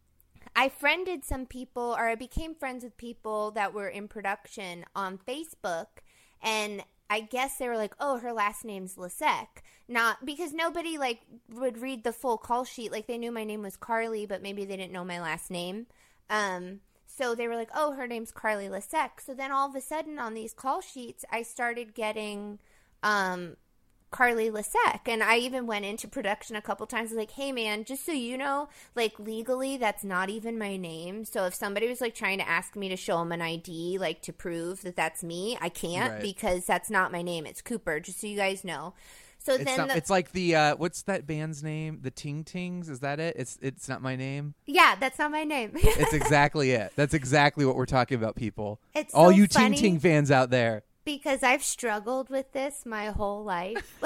I friended some people, or I became friends with people that were in production on Facebook, and I guess they were like, oh, her last name's Lisek. not because nobody like would read the full call sheet. Like they knew my name was Carly, but maybe they didn't know my last name. Um, so they were like, oh, her name's Carly Lasek. So then all of a sudden on these call sheets, I started getting um, Carly Lasek. And I even went into production a couple times like, hey, man, just so you know, like legally, that's not even my name. So if somebody was like trying to ask me to show them an I D, like to prove that that's me, I can't Right. because that's not my name. It's Cooper, just so you guys know. So It's, then not, the, it's like the uh, what's that band's name? The Ting Tings? Is that it? It's it's not my name. yeah, that's not my name. It's exactly it. That's exactly what we're talking about, people. It's All so you funny. Ting Ting fans out there. Because I've struggled with this my whole life.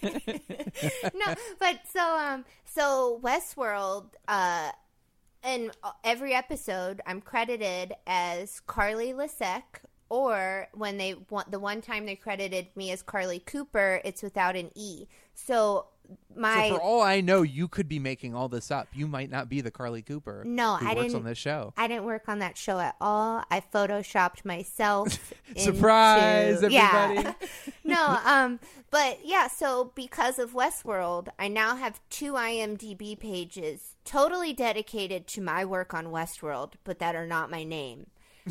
No, but so um, so Westworld, uh, in every episode, I'm credited as Carly Lasek, or when they want the one time they credited me as Carly Cooper, it's without an E. So my So for all I know, you could be making all this up. You might not be the Carly Cooper. No, who I works didn't- on this show. I didn't work on that show at all. I photoshopped myself. Surprise, into, everybody. Yeah. No, um, but yeah, so because of Westworld, I now have two I M D B pages totally dedicated to my work on Westworld, but that are not my name.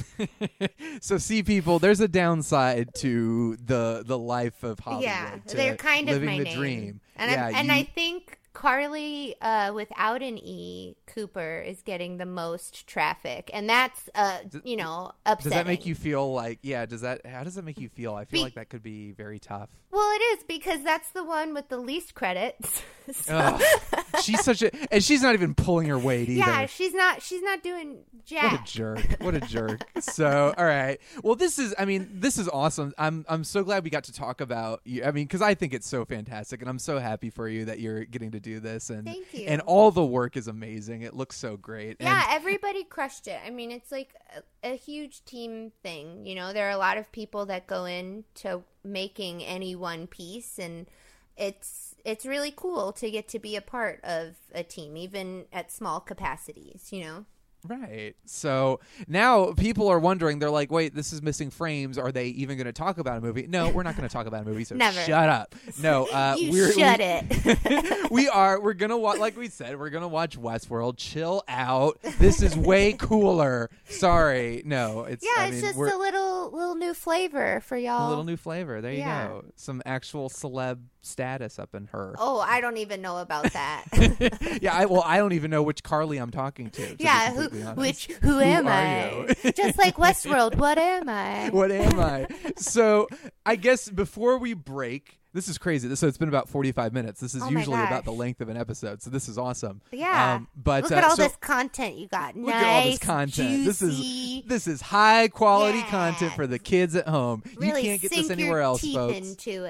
So see, people, there's a downside to the the life of Hollywood. Yeah, to they're kind of living my the name. dream. And yeah, I'm, and you- I think Carly uh, without an E, Cooper, is getting the most traffic, and that's uh, you know upsetting. Does that make you feel like? Yeah. Does that? How does that make you feel? I feel Be- like that could be very tough. Well, it is because that's the one with the least credits. So- Ugh. She's such a, and she's not even pulling her weight either. yeah, she's not. She's not doing jack. What a jerk! What a jerk! So, all right. Well, this is. I mean, this is awesome. I'm. I'm so glad we got to talk about you. I mean, because I think it's so fantastic, and I'm so happy for you that you're getting to do this. And Thank you. And all the work is amazing. It looks so great. Yeah, And everybody crushed it. I mean, it's like a, a huge team thing. You know, there are a lot of people that go into making any one piece, and it's it's really cool to get to be a part of a team, even at small capacities. You know. Right. So now people are wondering, they're like, wait, this is Missing Frames. Are they even going to talk about a movie? No, we're not going to talk about a movie. So Never. shut up. No, uh, You we're, shut we, it. we are. We're going to watch, like we said, we're going to watch Westworld. Chill out. This is way cooler. Sorry. No, it's, Yeah, I it's mean, just we're, a little little new flavor for y'all. a little new flavor. There you Yeah. go. Some actual celeb status up in her. Oh, I don't even know about that. Yeah, I, well, I don't even know which Carly I'm talking to. to be yeah, who, completely honest. which who, am are I? you? Just like Westworld, what am I? What am I? So I guess before we break, this is crazy. This, so it's been about forty-five minutes. This is Oh my usually about gosh. the length of an episode. So this is awesome. Yeah. Um, but Look uh, at all so this content you got. look nice, at all this content. This juicy. is this is high quality Yeah. content for the kids at home. Really you can't get sink this anywhere your else, teeth folks. into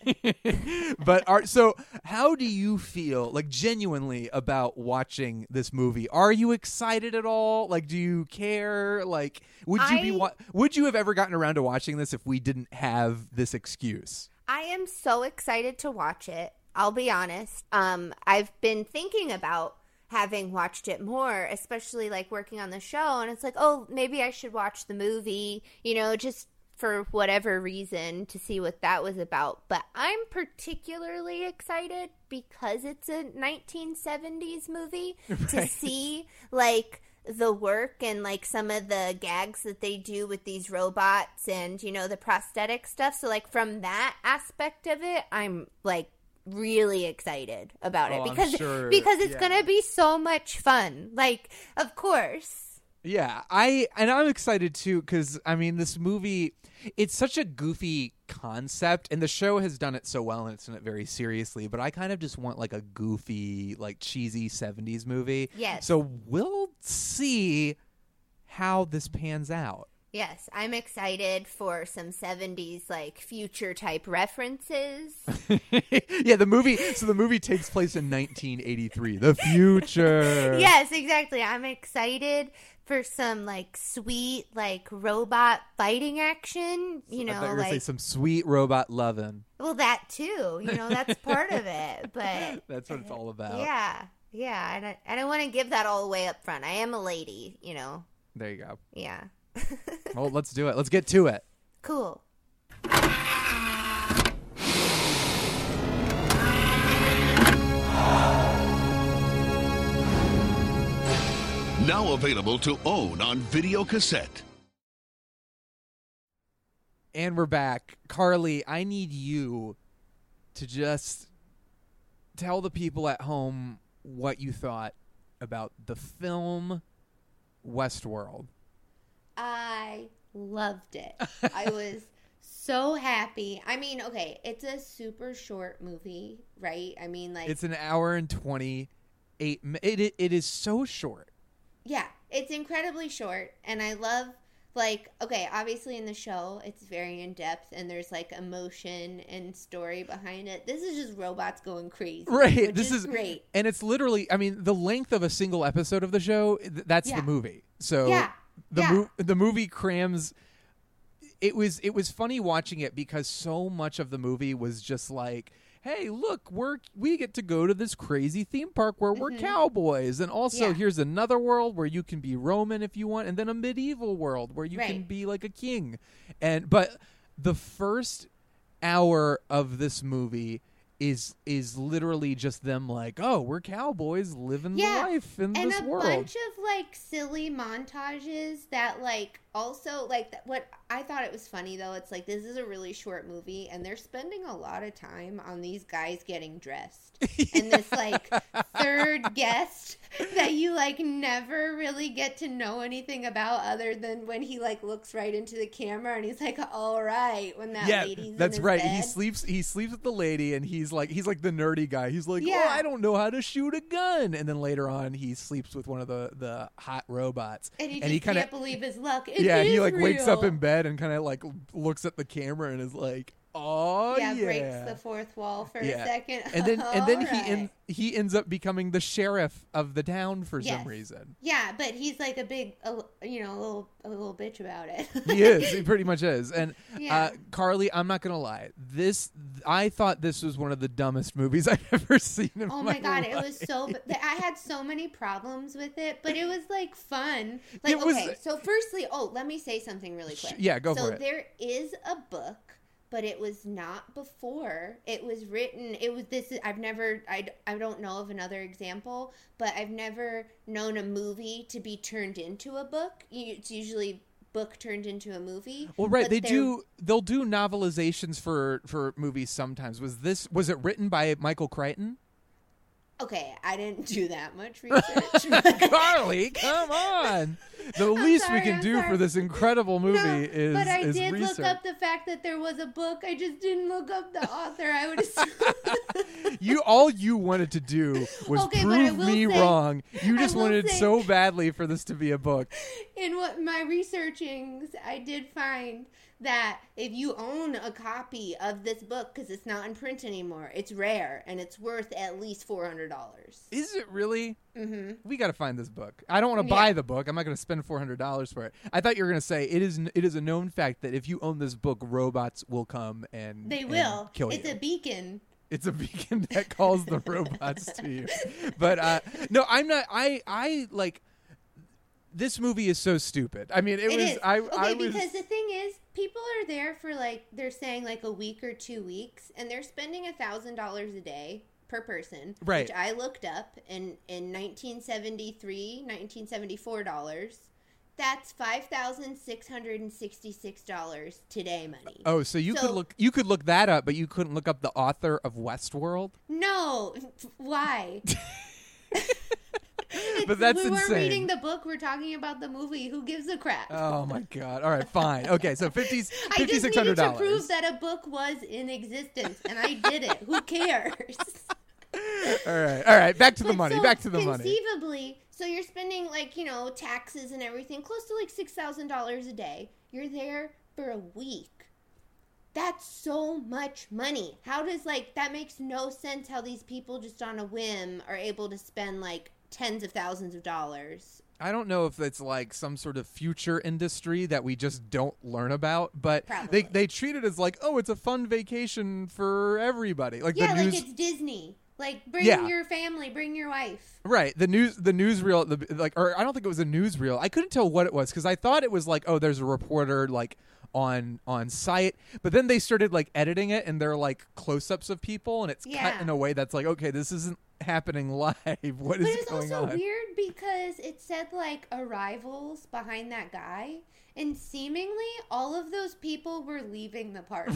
it. But are, so how do you feel, like, genuinely about watching this movie? Are you excited at all? Like, do you care? Like, would you be I- wa- would you have ever gotten around to watching this if we didn't have this excuse? I am so excited to watch it. I'll be honest. Um, I've been thinking about having watched it more, especially like working on the show. And it's like, oh, maybe I should watch the movie, you know, just for whatever reason to see what that was about. But I'm particularly excited because it's a nineteen seventies movie to Right. see like the work and like some of the gags that they do with these robots and, you know, the prosthetic stuff. So like from that aspect of it, I'm like really excited about Oh, it I'm because sure, because it's yeah. gonna be so much fun. Like, of course. Yeah, I and I'm excited too because I mean this movie, it's such a goofy concept, and the show has done it so well and it's done it very seriously. But I kind of just want like a goofy, like cheesy seventies movie. Yes. So we'll see how this pans out. Yes, I'm excited for some seventies like future type references. Yeah, the movie. So the movie takes place in nineteen eighty-three, the future. Yes, exactly. I'm excited for some like sweet like robot fighting action, you I thought know, you were gonna say like some sweet robot lovin'. well that too, you know, that's part of it, but That's what it's all about. yeah. Yeah, and I, I don't want to give that all away up front. I am a lady, you know. There you go. Yeah. Well, let's do it. Let's get to it. Cool. Now available to own on video cassette. And we're back. Carly, I need you to just tell the people at home what you thought about the film Westworld. I loved it. I was so happy. I mean, okay, it's a super short movie, right? I mean, like... It's an hour and twenty-eight minutes. It, it, it is so short. Yeah, it's incredibly short, and I love, like, okay, obviously in the show, it's very in-depth, and there's, like, emotion and story behind it. This is just robots going crazy. Right. Which This is, is great. And it's literally, I mean, the length of a single episode of the show, th- that's Yeah. the movie. So Yeah. the Yeah. mo- the movie crams... It was it was funny watching it because so much of the movie was just like, hey, look, we're we get to go to this crazy theme park where we're cowboys, and also Yeah. here's another world where you can be Roman if you want, and then a medieval world where you can Right. be like a king. And but the first hour of this movie is is literally just them like, oh, we're cowboys living Yeah, the life in and this a world. bunch of, like, silly montages that, like, also, like, th- what I thought it was funny, though, it's like, this is a really short movie, and they're spending a lot of time on these guys getting dressed. And this, like, third guest that you, like, never really get to know anything about other than when he, like, looks right into the camera and he's like, all right, when that Yeah, lady's that's in his right. bed. He sleeps. He sleeps with the lady, and he's like, he's like the nerdy guy. He's like, Yeah. oh, I don't know how to shoot a gun. And then later on, he sleeps with one of the the hot robots. And he and he just kind can't of believe his luck. It yeah. He is like wakes up real. in bed and kind of like looks at the camera and is like, oh yeah, yeah. breaks the fourth wall for Yeah. a second. And then and then he Alright. en- he ends up becoming the sheriff of the town for Yes. some reason. Yeah, but he's like a big, a, you know, a little, a little bitch about it. He is. He pretty much is. And Yeah. uh, Carly, I'm not gonna lie. This I thought this was one of the dumbest movies I've ever seen in Oh my my god, life. it was so. I had so many problems with it, but it was like fun. Like, It was- okay, so firstly, oh, let me say something really quick. yeah, go so for it. there is a book. But it was not before. It was written. It was this. I've never. I, I don't know of another example. But I've never known a movie to be turned into a book. You- It's usually book turned into a movie. Well, right, But they they're- do. They'll do novelizations for for movies sometimes. Was this? Was it written by Michael Crichton? Okay, I didn't do that much research. Carly, come on! The least we sorry, can I'm do sorry. for this incredible movie No, is but I is did research. look up the fact that there was a book. I just didn't look up the author. I would assume. You all you wanted to do was Okay, but I prove will me say- wrong. You I just will wanted say- so badly for this to be a book. In what my researchings, I did find that if you own a copy of this book, because it's not in print anymore, it's rare and it's worth at least four hundred dollars. Is it really? Mm-hmm. We got to find this book. I don't want to buy Yeah. the book. I'm not going to spend four hundred dollars for it. I thought you were going to say it is. It is a known fact that if you own this book, robots will come and They and will. kill It's you. a beacon. It's a beacon that calls the robots to you. But uh, no, I'm not. I I like. This movie is so stupid. I mean, it, It was. is. I okay, I was. because the thing is, people are there for like they're saying like a week or two weeks, and they're spending a thousand dollars a day per person, Right. which I looked up in in nineteen seventy-three, nineteen seventy-four dollars. That's five thousand six hundred and sixty-six dollars today money. Oh, so you So- could look. You could look that up, but you couldn't look up the author of Westworld. No, why? But that's we weren't insane. reading the book. We're talking about the movie. Who gives a crap? Oh my god! All right, fine. Okay, so fifty I just fifty-six needed hundred to dollars. prove that a book was in existence, and I did it. Who cares? All right, all right. Back to the But money. so Back to the money. Conceivably, so you're spending like you know taxes and everything, close to like six thousand dollars a day. You're there for a week. That's so much money. How does like that makes no sense? How these people just on a whim are able to spend like tens of thousands of dollars. I don't know if it's like some sort of future industry that we just don't learn about, but Probably. they they treat it as like, oh, it's a fun vacation for everybody. Like Yeah, the like news, it's Disney. Like bring Yeah. your family, bring your wife. right? The news, the newsreel, the like, or I don't think it was a newsreel. I couldn't tell what it was because I thought it was like, oh, there's a reporter like on on site, but then they started like editing it and they're like close-ups of people, and it's Yeah. cut in a way that's like, okay, this isn't happening live? What is But it's going also on? weird because it said like arrivals behind that guy, and seemingly all of those people were leaving the park.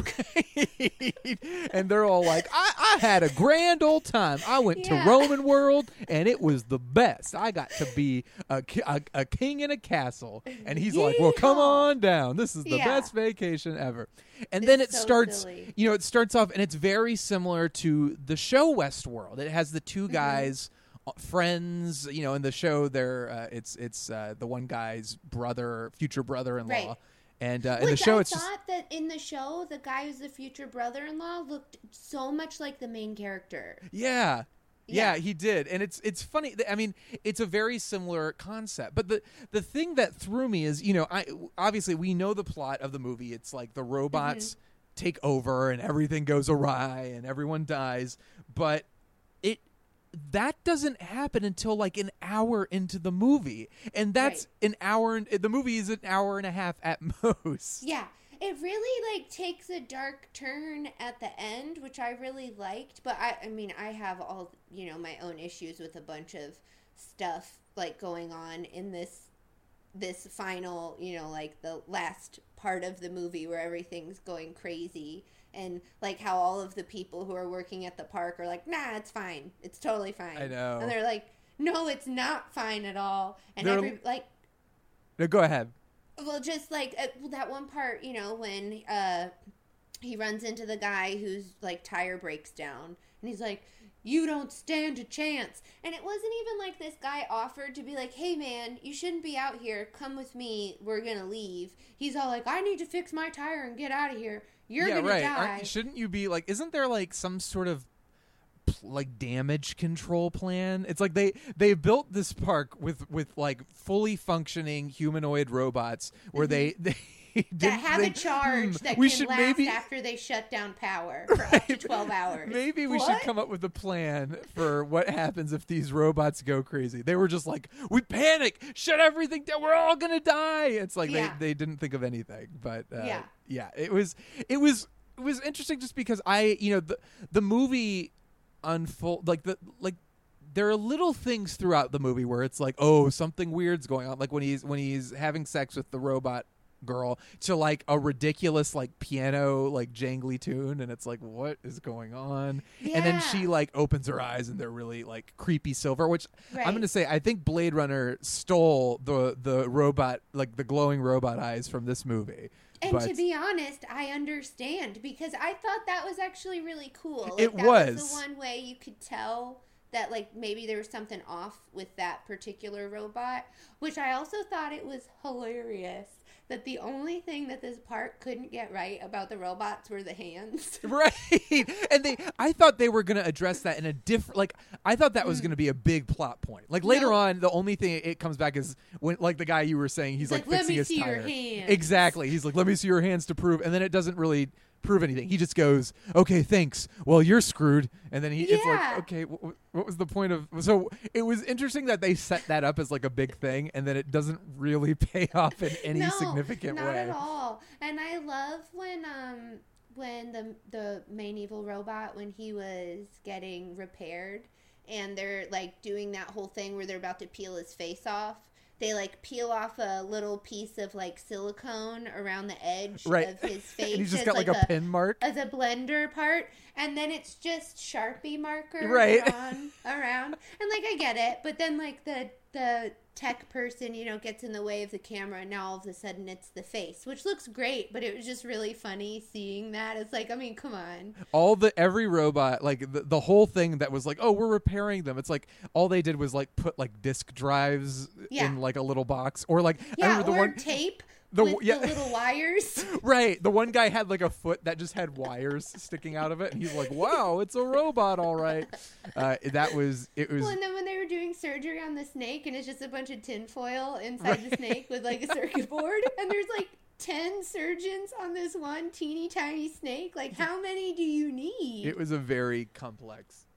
And they're all like, I, I had a grand old time. I went Yeah. to Roman World, and it was the best. I got to be a, ki- a, a king in a castle. And he's like, well, come Yeehaw. on down. This is the Yeah. best vacation ever. And then it It's so starts, silly. you know, it starts off, and it's very similar to the show Westworld. It has the two Mm-hmm. guys, uh, friends, you know, in the show, they're, uh, it's it's uh, the one guy's brother, future brother-in-law. Right. And uh, in Which the show, I it's thought just... that in the show, the guy who's the future brother-in-law looked so much like the main character. Yeah. Yeah, Yeah. he did. And it's it's funny. I mean, it's a very similar concept. But the the thing that threw me is, you know, I obviously we know the plot of the movie. It's like the robots Mm-hmm. take over and everything goes awry and everyone dies, but it that doesn't happen until like an hour into the movie. And that's an hour and the movie is an hour and a half at most. Yeah. It really like takes a dark turn at the end, which I really liked. But I, I mean, I have all, you know, my own issues with a bunch of stuff like going on in this this final, you know, like the last part of the movie where everything's going crazy, and like how all of the people who are working at the park are like, nah, it's fine, it's totally fine. I know. And they're like, no, it's not fine at all. And They're- every like No, go ahead. well, just like uh, that one part, you know, when uh, he runs into the guy whose like tire breaks down, and he's like, "You don't stand a chance." And it wasn't even like this guy offered to be like, "Hey, man, you shouldn't be out here. Come with me. We're gonna leave." He's all like, "I need to fix my tire and get out of here. You're yeah, gonna right. die." Aren't- shouldn't you be like? Isn't there like some sort of pl- like damage control plan? It's like they they built this park with with like fully functioning humanoid robots where they they that didn't have think, a charge "Hmm, that we can should last maybe after they shut down power for up to twelve hours. maybe we should What? come up with a plan for what happens if these robots go crazy." They were just like, "We panic, shut everything down. We're all gonna die." It's like Yeah. they they didn't think of anything, but uh, Yeah. yeah, it was it was it was interesting just because I you know the the movie unfold like the like there are little things throughout the movie where it's like, oh, something weird's going on, like when he's when he's having sex with the robot girl to like a ridiculous like piano like jangly tune, and it's like, what is going on? And then Yeah. she like opens her eyes and they're really like creepy silver, which Right. I'm gonna say I think Blade Runner stole the the robot like the glowing robot eyes from this movie. And But to be honest, I understand, because I thought that was actually really cool. Like, It that was. the one way you could tell that like maybe there was something off with that particular robot, which I also thought it was hilarious that the only thing that this park couldn't get right about the robots were the hands. Right. And they I thought they were going to address that in a different like I thought that Mm. was going to be a big plot point. Like later No. on the only thing it comes back is when like the guy you were saying he's He's like, like, "Let fixing me his see your tire. hands." Exactly. He's like, "Let me see your hands to prove." And then it doesn't really prove anything. He just goes, "Okay, thanks. Well, you're screwed." And then he it's Yeah. like, "Okay, wh- wh- what was the point of?" So it was interesting that they set that up as like a big thing and then it doesn't really pay off in any no, significant not way. at all. And I love when um when the the main evil robot, when he was getting repaired and they're like doing that whole thing where they're about to peel his face off. They like peel off a little piece of like silicone around the edge Right. of his face. And he's just as, got like, a, pin mark. as a blender part, and then it's just Sharpie marker Right. drawn around. And like I get it, but then like the the tech person, you know, gets in the way of the camera, and now all of a sudden it's the face, which looks great, but it was just really funny seeing that. It's like, I mean, come on. All the every robot, like the, the whole thing that was like, oh, we're repairing them. It's like all they did was like put like disk drives Yeah. in like a little box, or like I Yeah, remember the or one tape the- with yeah. the little wires. right. The one guy had like a foot that just had wires sticking out of it, and he's like, wow, it's a robot, all right. Uh, that was it was Well, and then when they were doing surgery on the snake, and it's just a bunch of tinfoil inside the snake with like a circuit board, and there's like ten surgeons on this one teeny tiny snake. Like, how many do you need? it was a very complex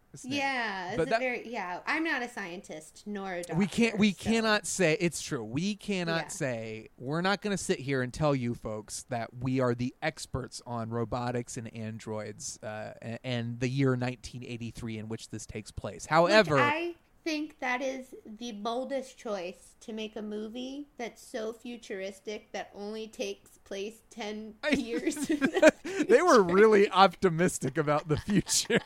snake. Yeah, it's But a that- very yeah. I'm not a scientist nor a doctor. We can't. We so- cannot say it's true. We cannot Yeah. say we're not going to sit here and tell you folks that we are the experts on robotics and androids uh, a- and the year nineteen eighty-three in which this takes place. Which However, I think that is the boldest choice to make a movie that's so futuristic that only takes place ten years. in the they were future. really optimistic about the future.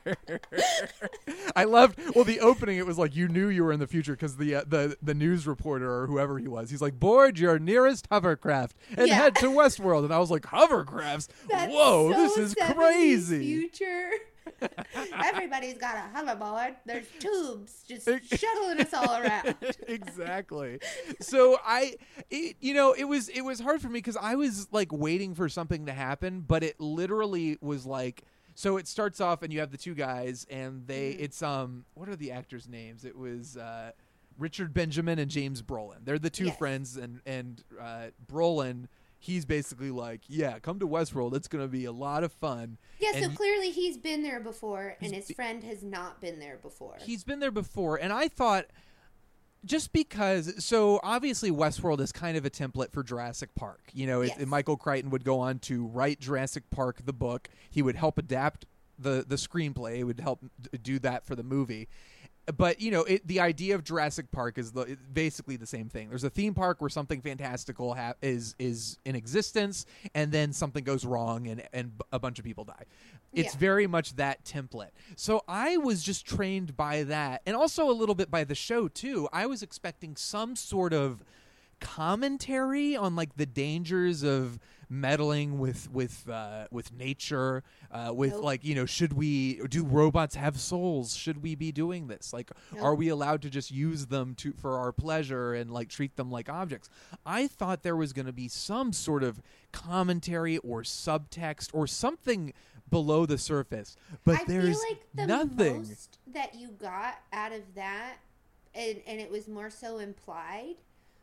I loved. Well, the opening it was like you knew you were in the future because the uh, the the news reporter or whoever he was, he's like, board your nearest hovercraft and Yeah. head to Westworld, and I was like, hovercrafts? That's Whoa, so this is seventies crazy. Future. Everybody's got a hoverboard. There's tubes just shuttling us all around. Exactly. So I, it, you know, it was it was hard for me because I was like waiting for something to happen, but it literally was like. So it starts off, and you have the two guys, and they Mm. it's um what are the actors' names? It was uh, Richard Benjamin and James Brolin. They're the two Yes. friends, and and uh, Brolin. He's basically like, yeah, come to Westworld. It's going to be a lot of fun. Yeah, so And y- clearly he's been there before, and He's his be- friend has not been there before. He's been there before, and I thought just because so obviously Westworld is kind of a template for Jurassic Park. You know, it, Yes. Michael Crichton would go on to write Jurassic Park the book. He would help adapt the the screenplay. He would help d- do that for the movie. But you know, it, the idea of Jurassic Park is the, it- basically the same thing. There's a theme park where something fantastical ha- is is in existence, and then something goes wrong, and and a bunch of people die. It's Yeah. very much that template. So I was just trained by that, and also a little bit by the show too. I was expecting some sort of commentary on like the dangers of meddling with with uh, with nature, uh, with Nope. like you know, should we do robots have souls? Should we be doing this? Like, are Nope. we allowed to just use them to for our pleasure and like treat them like objects? I thought there was going to be some sort of commentary or subtext or something below the surface, but I there's feel like the nothing. most that you got out of that, and, and it was more so implied,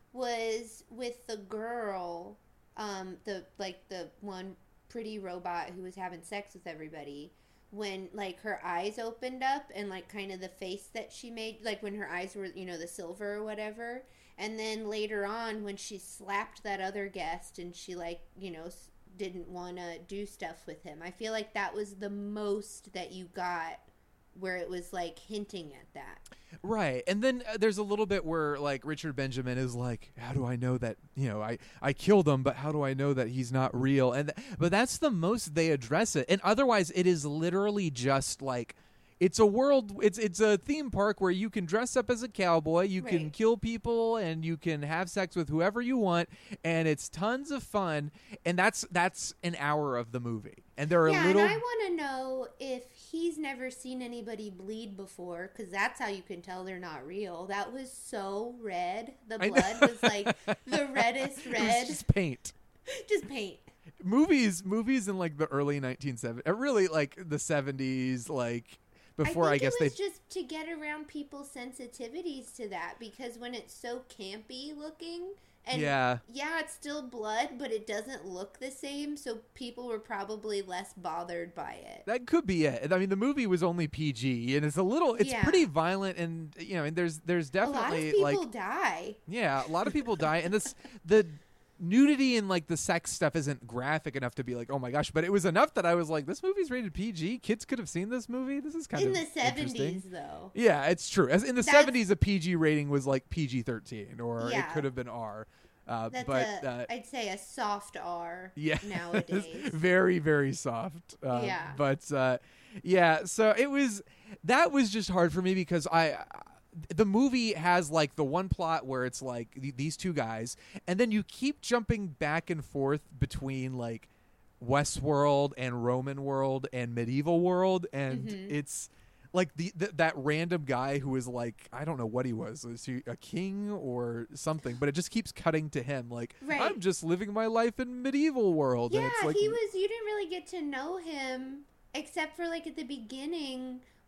was with the girl, um, the like the one pretty robot who was having sex with everybody. When like her eyes opened up and like kind of the face that she made, like when her eyes were, you know, the silver or whatever. And then later on when she slapped that other guest and she like, you know, s- didn't want to do stuff with him. I feel like that was the most that you got where it was like hinting at that. Right. And then uh, there's a little bit where like Richard Benjamin is like, how do I know that, you know, I, I killed him, but how do I know that he's not real? And th- but that's the most they address it. And otherwise it is literally just like it's a world it's it's a theme park where you can dress up as a cowboy, you can Right. kill people, and you can have sex with whoever you want, and it's tons of fun. And that's that's an hour of the movie. And there are Yeah, little and I want to know if he's never seen anybody bleed before, because that's how you can tell they're not real. That was so red. The I know. blood was like the reddest it was red. just paint. Just paint. movies movies in like the early nineteen seventies, uh, really like the seventies, like before I, I, think guess it they was just to get around people's sensitivities to that, because when it's so campy looking, and Yeah. yeah, it's still blood, but it doesn't look the same, so people were probably less bothered by it. that could be it. I mean, the movie was only P G, and it's a little it's Yeah. pretty violent, and you know, and there's there's A lot of definitely people like die. yeah, a lot of people die, and this the nudity and like the sex stuff isn't graphic enough to be like, oh my gosh, but it was enough that I was like, this movie's rated P G. Kids could have seen this movie. This is kind In of the interesting. seventies, though. Yeah, it's true. As in the That's- seventies, a P G rating was like P G thirteen, or it Yeah. could have been R. Uh, That's but a, uh, I'd say a soft R yeah, nowadays. very very soft. Uh, Yeah. but uh, yeah, so it was that was just hard for me because I. The movie has like the one plot where it's like th- these two guys, and then you keep jumping back and forth between like Westworld and Roman world and medieval world, and Mhm. it's like the, the that random guy who is like, I don't know what he was, was he a king or something, but it just keeps cutting to him like, Right. I'm just living my life in medieval world. and Yeah, it's like, he was. You didn't really get to know him except for like at the beginning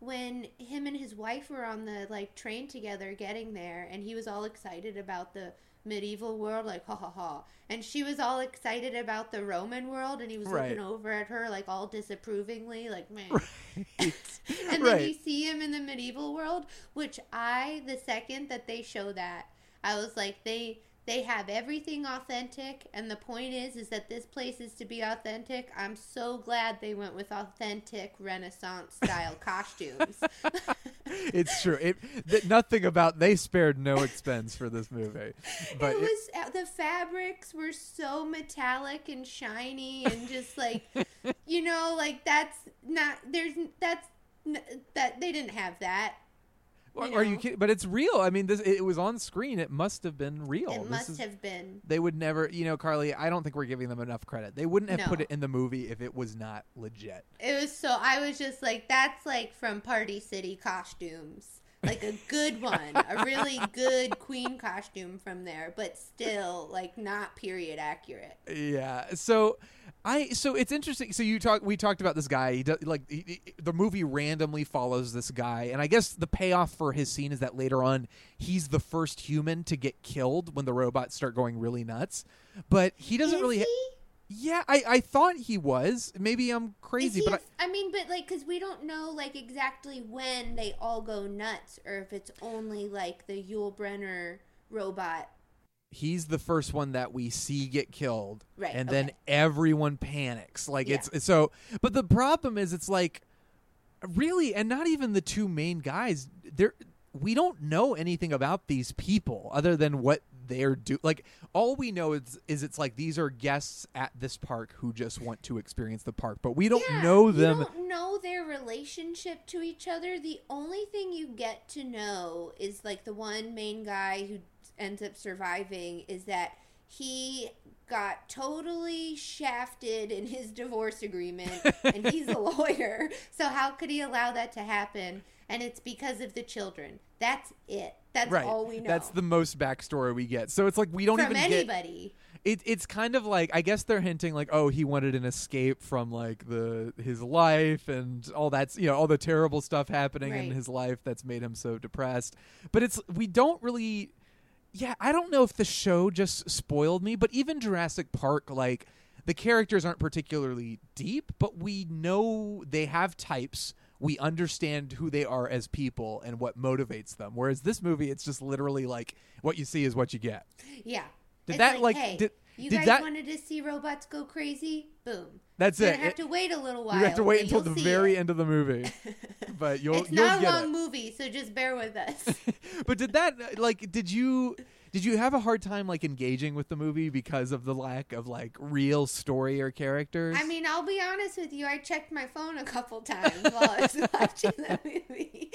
when him and his wife were on the like train together getting there, and he was all excited about the medieval world, like ha ha ha, and she was all excited about the Roman world, and he was Right. looking over at her like all disapprovingly, like man. Right. And then Right. you see him in the medieval world, which I, the second that they show that, I was like, they they have everything authentic, and the point is, is that this place is to be authentic. I'm so glad they went with authentic Renaissance style costumes. It's true. It th- nothing about they spared no expense for this movie. But it it- was uh, the fabrics were so metallic and shiny, and just like, you know, like that's not there's that's n- that they didn't have that. Are, You are you know? kidding? But it's real. I mean, this it was on screen. It must have been real. It This must is- have been. They would never, you know, Carly. I don't think we're giving them enough credit. They wouldn't have No. put it in the movie if it was not legit. It was so, I was just like, that's like from Party City costumes. Like a good one. A really good queen costume from there, but still, like, not period accurate. Yeah. So, I so it's interesting. So you talk. We talked about this guy. He does, like he, he- the movie randomly follows this guy, and I guess the payoff for his scene is that later on he's the first human to get killed when the robots start going really nuts. But he doesn't Is really. he? Ha- yeah, I, I thought he was. Maybe I'm Is crazy, he but I, a- I mean, but like, because we don't know like exactly when they all go nuts, or if it's only like the Yul Brenner robot. he's the first one that we see get killed, Right, and then okay. everyone panics. Like Yeah. it's so. But the problem is, it's like really, and not even the two main guys. They're we don't know anything about these people other than what they're do. Like all we know is is it's like these are guests at this park who just want to experience the park, but we don't Yeah, know them. You don't know their relationship to each other. The only thing you get to know is like the one main guy who ends up surviving is that he got totally shafted in his divorce agreement, and he's a lawyer. So how could he allow that to happen? And it's because of the children. That's it. That's Right, all we know. that's the most backstory we get. So it's like we don't from even get. anybody. It, it's kind of like I guess they're hinting like, oh, he wanted an escape from like the his life and all that's you know all the terrible stuff happening in Right. his life that's made him so depressed. But it's we don't really, yeah, I don't know if the show just spoiled me, but even Jurassic Park, like the characters aren't particularly deep, but we know they have types. We understand who they are as people and what motivates them. Whereas this movie, it's just literally like what you see is what you get. Yeah. Did It's that, like, hey, did- you did guys that- wanted to see robots go crazy? Boom. That's You're it. gonna have It- to wait a little while. You have to wait but until you'll the see very it. end of the movie, but you'll It's you'll not a get long it. movie, so just bear with us. But did that like did you did you have a hard time like engaging with the movie because of the lack of like real story or characters? I mean, I'll be honest with you. I checked my phone a couple times while I was watching the movie.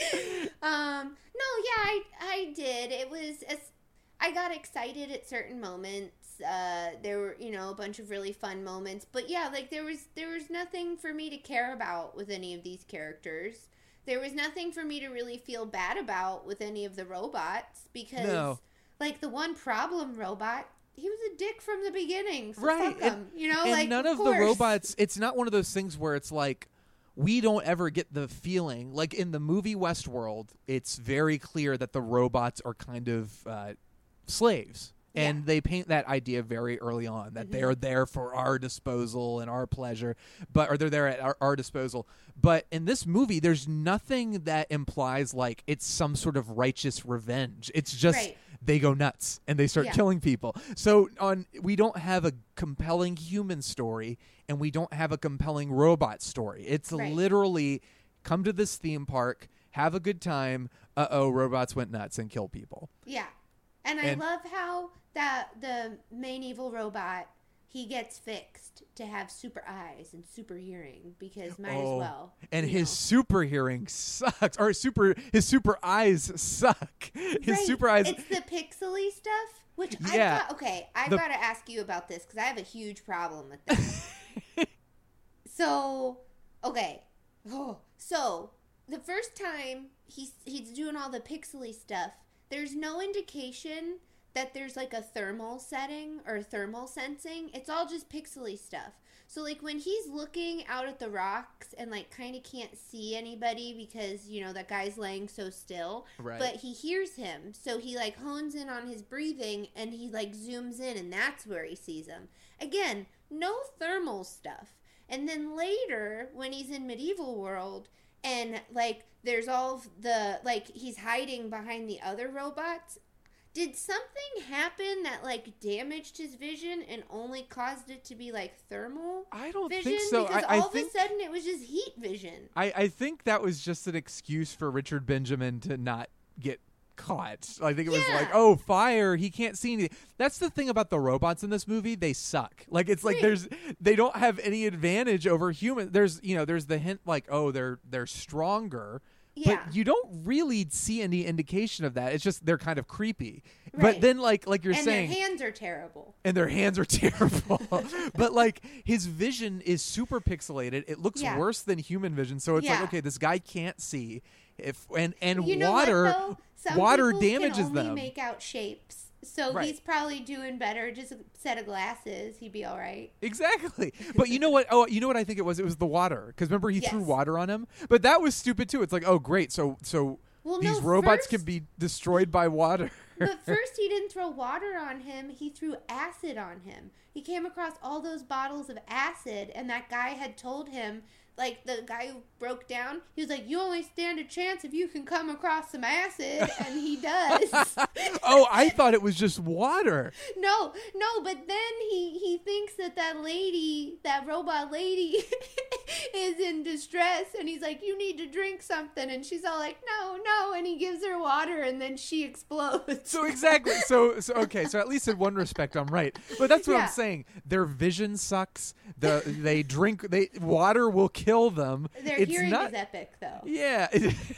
Um, no, yeah, I I did. It was as I got excited at certain moments. Uh, there were, you know, a bunch of really fun moments. But yeah, like there was there was nothing for me to care about with any of these characters. There was nothing for me to really feel bad about with any of the robots because, No. like, the one problem robot, he was a dick from the beginning. So Right, fuck and- him, you know, and like none of, of, the course. robots. It's not one of those things where it's like we don't ever get the feeling like in the movie Westworld. It's very clear that the robots are kind of uh, slaves. And Yeah. they paint that idea very early on that they're there for our disposal and our pleasure, but or they're there at our, our disposal. But in this movie, there's nothing that implies like it's some sort of righteous revenge. It's just Right. they go nuts and they start Yeah. killing people. So on we don't have a compelling human story and we don't have a compelling robot story. It's Right. literally come to this theme park, have a good time. Uh oh, robots went nuts and kill people. Yeah. And I And- love how that the main evil robot, he gets fixed to have super eyes and super hearing because might Oh, as well. And you his know. super hearing sucks, or super his super eyes suck. His Right. super eyes. It's the pixely stuff, which Yeah. I got. Okay, I The- got to ask you about this because I have a huge problem with that. So, okay. Oh, so the first time he's he's doing all the pixely stuff, there's no indication that there's like a thermal setting or thermal sensing. It's all just pixely stuff. So like when he's looking out at the rocks and like kind of can't see anybody because, you know, that guy's laying so still, Right. but he hears him. So he like hones in on his breathing and he like zooms in and that's where he sees him. Again, no thermal stuff. And then later when he's in medieval world and like there's all of the like he's hiding behind the other robots. Did something happen that, like, damaged his vision and only caused it to be, like, thermal I don't vision? think so. Because I, I all think, of a sudden it was just heat vision. I, I think that was just an excuse for Richard Benjamin to not get caught. I think it was Yeah. like, oh, fire, he can't see anything. That's the thing about the robots in this movie. They suck. Like, it's like Right. there's, they don't have any advantage over humans. There's, you know, there's the hint like, oh, they're, they're stronger. Yeah. But you don't really see any indication of that. It's just they're kind of creepy. But Right. then, like like you're and saying, their hands are terrible. and their hands are terrible. But like his vision is super pixelated. It looks Yeah. worse than human vision. So it's Yeah. like, okay, this guy can't see. If and and You know water what, though? Some water people damages can only them. make out shapes. So Right. he's probably doing better. Just a set of glasses. He'd be all right. Exactly. But you know what? Oh, you know what I think it was? It was the water. Because remember he threw Yes. water on him. But that was stupid too. It's like, oh, great. So so Well, these no, robots first- can be destroyed by water. But first he didn't throw water on him. He threw acid on him. He came across all those bottles of acid, and that guy had told him, like, the guy who broke down, he was like, you only stand a chance if you can come across some acid, and he does. Oh, I thought it was just water. No, no, but then he, he thinks that that lady, that robot lady, is in distress, and he's like, you need to drink something, and she's all like, no, no, and he gives her water, and then she explodes. So exactly. So so okay. So at least in one respect, I'm right. But that's what Yeah. I'm saying. Their vision sucks. The they drink. They water will kill them. Their it's hearing not, is epic, though. Yeah.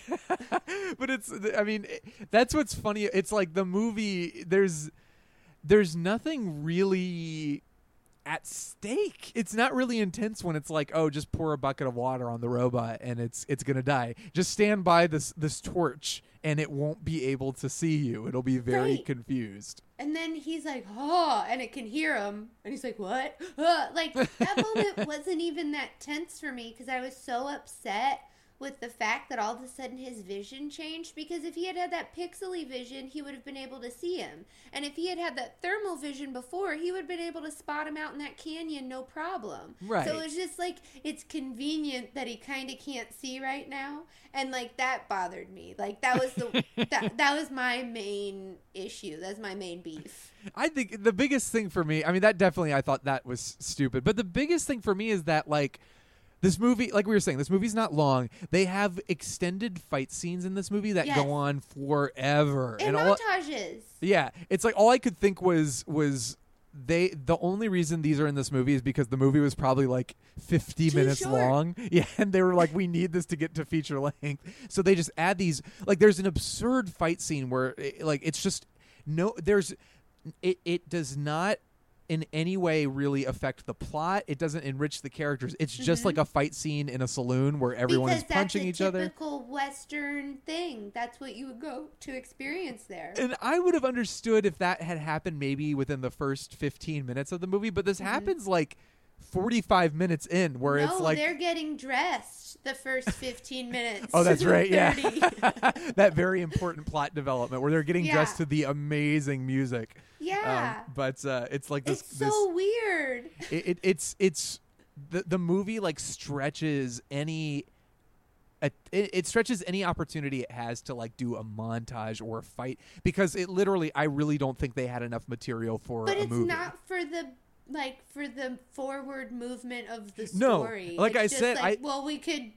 But it's. I mean, that's what's funny. It's like the movie. There's there's nothing really at stake. It's not really intense when it's like, oh, just pour a bucket of water on the robot and it's it's gonna die. Just stand by this this torch and it won't be able to see you. It'll be very Right. confused. And then he's like, oh, and it can hear him. And he's like, what? Uh, like, that moment wasn't even that tense for me because I was so upset with the fact that all of a sudden his vision changed. Because if he had had that pixely vision, he would have been able to see him. And if he had had that thermal vision before, he would have been able to spot him out in that canyon, no problem. Right. So it was just like, it's convenient that he kind of can't see right now. And like, that bothered me. Like, that was the that, that was my main issue. That's my main beef. I think the biggest thing for me, I mean, that definitely I thought that was stupid. But the biggest thing for me is that, like, this movie, like we were saying, this movie's not long. They have extended fight scenes in this movie that Yes. go on forever. And all, montages. yeah, it's like all I could think was was they. The only reason these are in this movie is because the movie was probably like fifty Too minutes short. long. Yeah, and they were like, we need this to get to feature length, so they just add these. Like, there's an absurd fight scene where, it, like, it's just no. There's it. It does not in any way really affect the plot. It doesn't enrich the characters. It's just like a fight scene in a saloon where everyone because is punching that's each a other. typical Western thing. That's what you would go to experience there. And I would have understood if that had happened maybe within the first fifteen minutes of the movie, but this happens like forty-five minutes in where Mm-hmm. no, it's like they're getting dressed the first fifteen minutes. oh, that's right. Yeah. thirty. That very important plot development where they're getting Yeah. dressed to the amazing music. Yeah. Um, but uh, it's like this it's this so weird. it, it it's it's the the movie like stretches any a, it, it stretches any opportunity it has to like do a montage or a fight because it literally I really don't think they had enough material for But a it's movie. not for the like for the forward movement of the No, story. like It's I just said, like, I- well, we could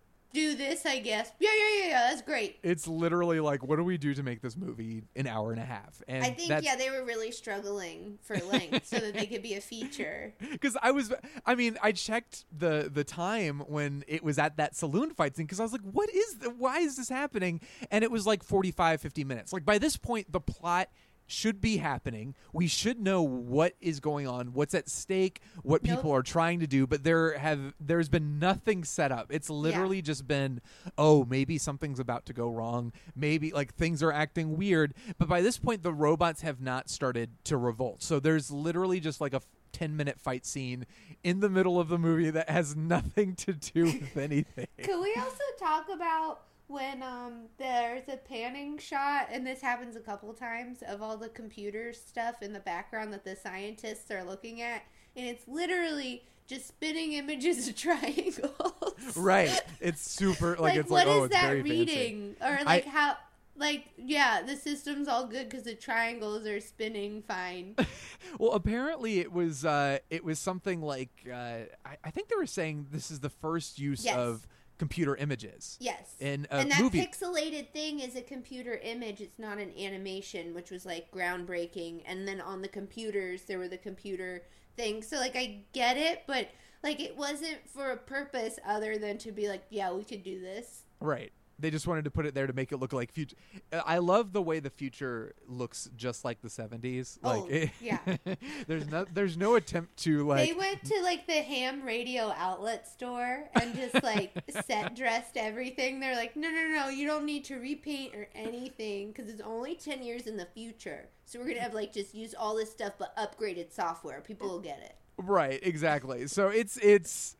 do this, I guess. Yeah, yeah, yeah, yeah. That's great. It's literally like, what do we do to make this movie an hour and a half? And I think that's, yeah, they were really struggling for length so that they could be a feature. because I was, I mean, I checked the the time when it was at that saloon fight scene because I was like, what is, the, why is this happening? And it was like forty-five, fifty minutes. Like by this point, the plot should be happening. We should know what is going on, what's at stake, what Nope. people are trying to do, but there have there's been nothing set up. It's literally just been, oh, maybe something's about to go wrong. Maybe like things are acting weird, but by this point the robots have not started to revolt. So there's literally just like a ten minute fight scene in the middle of the movie that has nothing to do with anything. Can we also talk about when um there's a panning shot, and this happens a couple times, of all the computer stuff in the background that the scientists are looking at, and it's literally just spinning images of triangles. Right. It's super like, like, it's what like is oh it's that very reading? fancy. Or like I- how like yeah, the system's all good because the triangles are spinning fine. Well, apparently it was uh, it was something like uh, I, I think they were saying this is the first use Yes. of computer images. Yes. In a and that movie. pixelated thing is a computer image. It's not an animation, which was like groundbreaking. And then on the computers, there were the computer things. So like I get it, but like it wasn't for a purpose other than to be like, yeah, we could do this. Right. They just wanted to put it there to make it look like future. I love the way the future looks just like the seventies. Oh, Like it, yeah. there's no there's no attempt to like They went to like the ham radio outlet store and just like set dressed everything. They're like, no, no, no, you don't need to repaint or anything because it's only ten years in the future. So we're going to have like just use all this stuff but upgraded software. People will get it. Right, exactly. So it's it's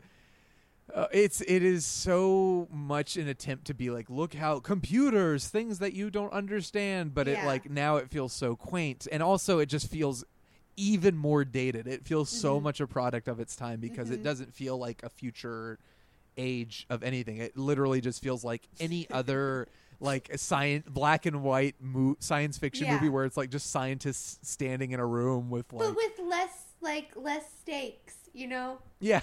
uh, it's it is so much an attempt to be like, look how computers, things that you don't understand, but it Yeah. like now it feels so quaint, and also it just feels even more dated. It feels so Mhm. much a product of its time because it Mhm. doesn't feel like a future age of anything. It literally just feels like any other like a science black and white mo- science fiction Yeah. movie where it's like just scientists standing in a room with like But with less like less stakes, you know? yeah.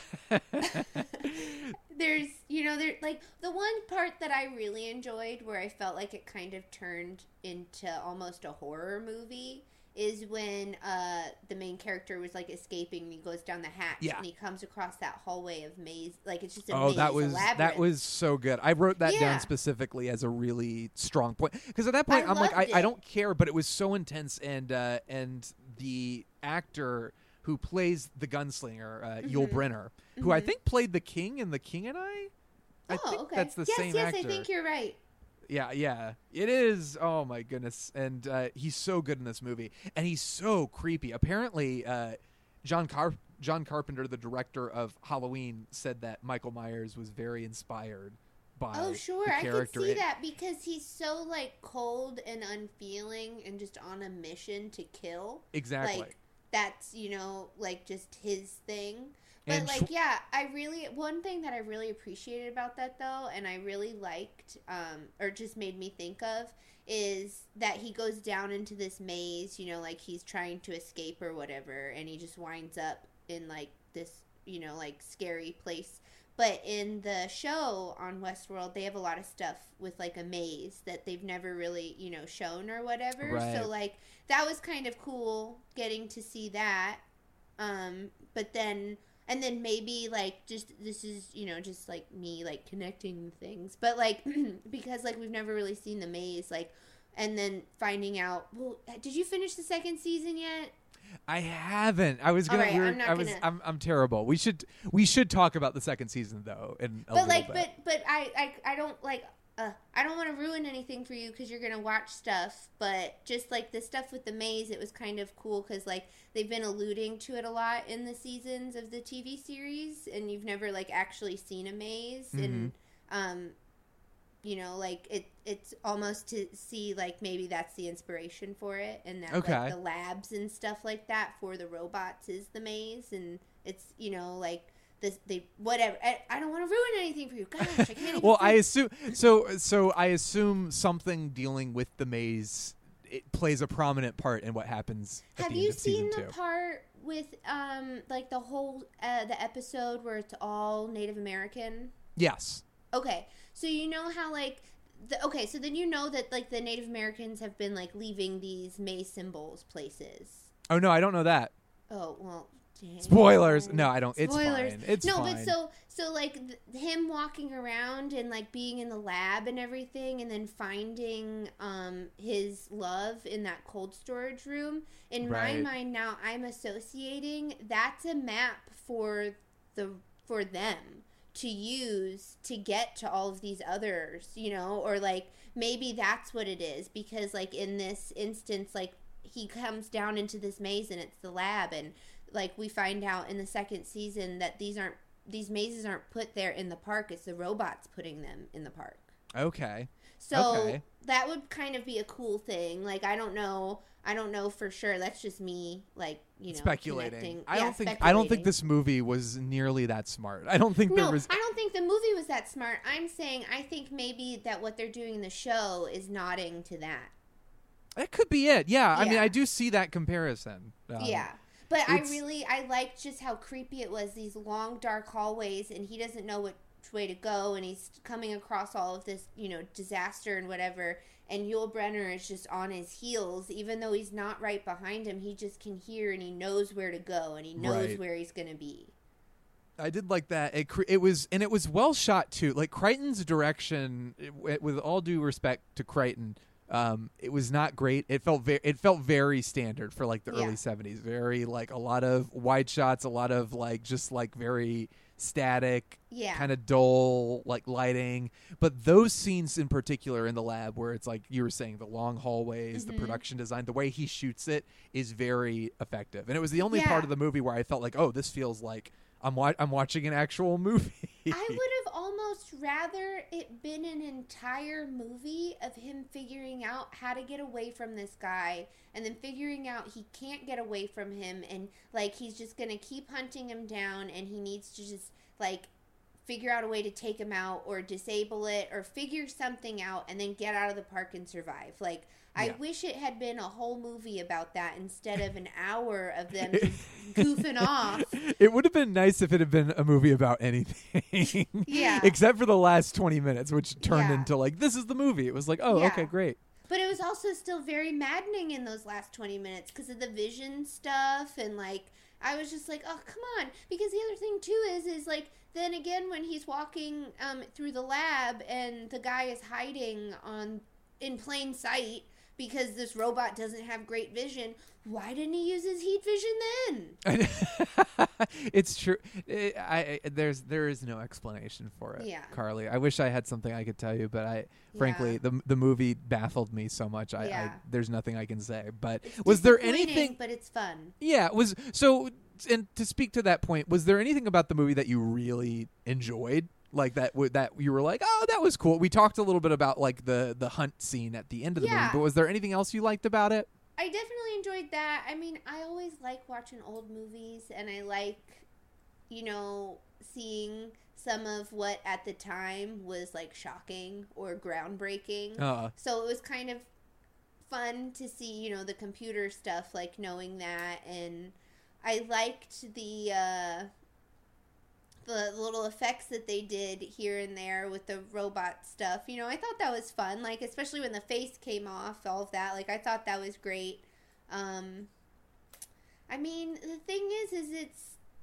There's, you know, there like the one part that I really enjoyed where I felt like it kind of turned into almost a horror movie is when uh the main character was like escaping and he goes down the hatch Yeah. and he comes across that hallway of maze, like it's just a Oh, maze, that a was that labyrinth. was so good. I wrote that Yeah. down specifically as a really strong point because at that point I I'm like, I, loved I it. don't care, but it was so intense, and uh, and the actor who plays the gunslinger, uh, Yul Mhm. Brynner, who I Mhm. think played the King in The King and I. I Oh, think okay. that's the yes, same yes, actor. I think you're right. Yeah, yeah, it is. Oh my goodness, and uh, he's so good in this movie, and he's so creepy. Apparently, uh, John Car- John Carpenter, the director of Halloween, said that Michael Myers was very inspired by Oh, sure. the I could character. see It- that because he's so like cold and unfeeling and just on a mission to kill. Exactly. Like that's, you know, like just his thing. But And like Sch- yeah, I really one thing that I really appreciated about that though, and I really liked um or just made me think of is that he goes down into this maze, you know, like he's trying to escape or whatever, and he just winds up in like this, you know, like scary place. But in the show on Westworld, they have a lot of stuff with like a maze that they've never really, you know, shown or whatever. Right. So like that was kind of cool getting to see that. Um, but then and then maybe like just this is, you know, just like me like connecting things. But like because like we've never really seen the maze, like and then finding out, well, did you finish the second season yet? I haven't. I was gonna. Alright, we were- I'm not I was. gonna- I'm. I'm terrible. We should. We should talk about the second season though. In a But little like, bit. but but I I, I don't like. Uh, I don't want to ruin anything for you because you're gonna watch stuff. But just like the stuff with the maze, it was kind of cool because like they've been alluding to it a lot in the seasons of the T V series, and you've never like actually seen a maze, and um, you know, like it it's almost to see like maybe that's the inspiration for it, and that Okay. like the labs and stuff like that for the robots is the maze, and it's, you know, like. This, they whatever. I, I don't want to ruin anything for you. Gosh, I can't even well, I think. assume. So. So I assume something dealing with the maze it plays a prominent part in what happens. At Have the you end of season seen the two. part with um like the whole uh, the episode where it's all Native American? Yes. Okay, so you know how like the, okay, so then you know that like the Native Americans have been like leaving these maze symbols places. Oh no, I don't know that. Oh well, Dang. Spoilers. No, I don't. It's Spoilers. fine. It's no, fine. but so so like th- him walking around and like being in the lab and everything, and then finding um his love in that cold storage room. In Right. my mind now, I'm associating that's a map for the for them to use to get to all of these others, you know, or like maybe that's what it is, because like in this instance, like he comes down into this maze and it's the lab, and like we find out in the second season that these aren't these mazes aren't put there in the park, it's the robots putting them in the park. Okay. So Okay. that would kind of be a cool thing. Like I don't know I don't know for sure. That's just me, like, you know, Speculating. connecting. I Yeah, don't think I don't think speculating. this movie was nearly that smart. I don't think No, there was I don't think the movie was that smart. I'm saying I think maybe that what they're doing in the show is nodding to that. That could be it. Yeah. I mean, Yeah. I do see that comparison. Um, Yeah. But I it's- really, I liked just how creepy it was, these long, dark hallways, and he doesn't know which way to go, and he's coming across all of this, you know, disaster and whatever, and Yul Brenner is just on his heels, even though he's not right behind him, he just can hear, and he knows where to go, and he knows Right. where he's going to be. I did like that. It cre- it was and it was well shot too. Like Crichton's direction, it, with all due respect to Crichton, um, it was not great. It felt very it felt very standard for like the Yeah. early seventies. Very like a lot of wide shots, a lot of like just like very static, Yeah. kind of dull like lighting. But those scenes in particular in the lab, where it's like you were saying, the long hallways, Mm-hmm. the production design, the way he shoots it is very effective. And it was the only Yeah. part of the movie where I felt like, oh, this feels like I'm wa- I'm watching an actual movie. I would have almost rather it been an entire movie of him figuring out how to get away from this guy, and then figuring out he can't get away from him, and like he's just gonna keep hunting him down, and he needs to just like figure out a way to take him out or disable it or figure something out and then get out of the park and survive. Like I Yeah. wish it had been a whole movie about that instead of an hour of them just goofing off. It would have been nice if it had been a movie about anything. Yeah. Except for the last twenty minutes, which turned Yeah. into like, this is the movie. It was like, oh, Yeah. okay, great. But it was also still very maddening in those last twenty minutes because of the vision stuff, and like I was just like, oh, come on. Because the other thing too is is like then again when he's walking um, through the lab and the guy is hiding on in plain sight because this robot doesn't have great vision, why didn't he use his heat vision then? It's true. It, I, I there's there is no explanation for it. Yeah. Carly. I wish I had something I could tell you, but I frankly Yeah. the the movie baffled me so much. I, Yeah. I there's nothing I can say. But It's was there disappointing, anything? But it's fun. Yeah. Was so. And to speak to that point, was there anything about the movie that you really enjoyed? Like that, w- that you were like, oh, that was cool. We talked a little bit about like the the hunt scene at the end of the Yeah. movie, but was there anything else you liked about it? I definitely enjoyed that. I mean, I always like watching old movies, and I like, you know, seeing some of what at the time was like shocking or groundbreaking. Uh, So it was kind of fun to see, you know, the computer stuff, like knowing that, and I liked the uh, the little effects that they did here and there with the robot stuff. You know, I thought that was fun, like especially when the face came off, all of that. Like I thought that was great. Um, I mean, the thing is, is it's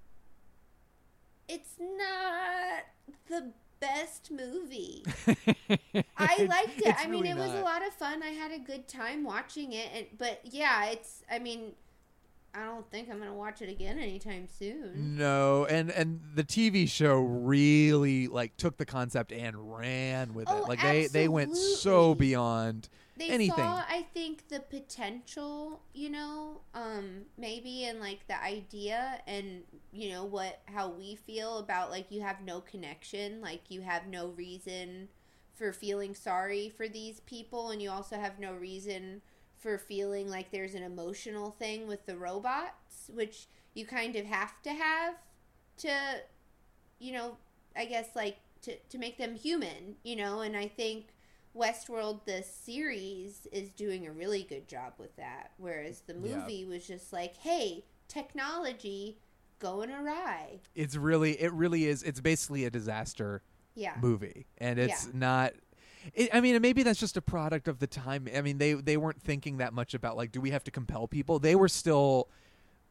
it's not the best movie. I liked it. It's I mean, really it was a not. lot of fun. I had a good time watching it, and but yeah, it's. I mean, I don't think I'm gonna watch it again anytime soon. No, and and the T V show really like took the concept and ran with Oh, it. Like they they went so absolutely. beyond They anything. saw, I think, the potential, you know, um, maybe in like the idea and you know what how we feel about like you have no connection, like you have no reason for feeling sorry for these people, and you also have no reason for feeling like there's an emotional thing with the robots, which you kind of have to have to, you know, I guess like to, to make them human, you know, and I think Westworld, the series, is doing a really good job with that, whereas the Yeah. movie was just like, hey, technology going awry. It's really it really is. It's basically a disaster Yeah. movie, and it's Yeah. not. It, I mean, and maybe that's just a product of the time. I mean, they they weren't thinking that much about like, do we have to compel people? They were still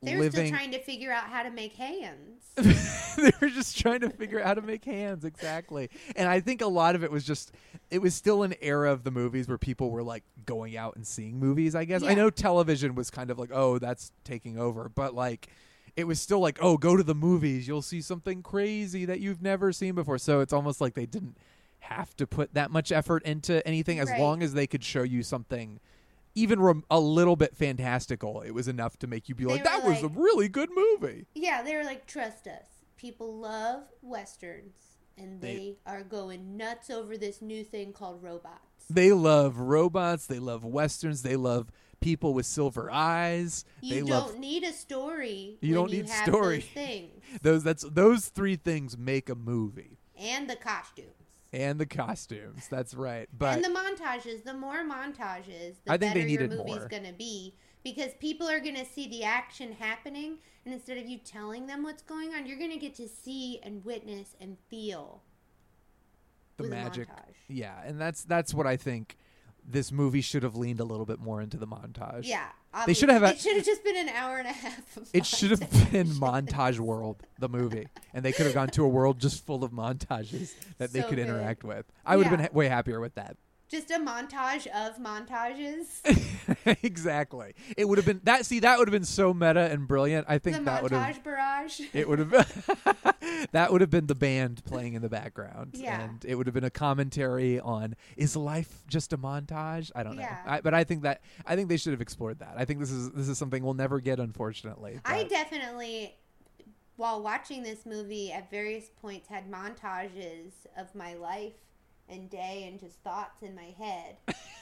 They were living. still trying to figure out how to make hands. They were just trying to figure out how to make hands, exactly. And I think a lot of it was just, it was still an era of the movies where people were like going out and seeing movies, I guess. Yeah. I know television was kind of like, oh, that's taking over. But like, it was still like, oh, go to the movies. You'll see something crazy that you've never seen before. So it's almost like they didn't have to put that much effort into anything as Right. long as they could show you something even rem- a little bit fantastical. It was enough to make you be They like, were that was a like- really good movie. Yeah, they were like, trust us. People love Westerns, and They- they are going nuts over this new thing called robots. They love robots. They love Westerns. They love people with silver eyes. You they don't love need a story. You when don't you need have story. Those things those. That's those three things make a movie, and the costumes. and the costumes. That's right. But And the montages. The more montages, the I think they better your needed movie's more. going to be. Because people are going to see the action happening, and instead of you telling them what's going on, you're going to get to see and witness and feel the with a magic, montage. yeah, and that's that's what I think. This movie should have leaned a little bit more into the montage. Yeah. They should have a- It should have just been an hour and a half of It should have montage. been Montage World, the movie, and they could have gone to a world just full of montages that they So could good. interact with. I would have Yeah. been ha- way happier with that. Just a montage of montages. Exactly. It would have been that. See, that would have been so meta and brilliant. I think The that would have. montage barrage. It would have. That would have been the band playing in the background, Yeah. and it would have been a commentary on is life just a montage? I don't know, Yeah. I, but I think that I think they should have explored that. I think this is this is something we'll never get, unfortunately. I but- definitely, while watching this movie, at various points had montages of my life and day and just thoughts in my head.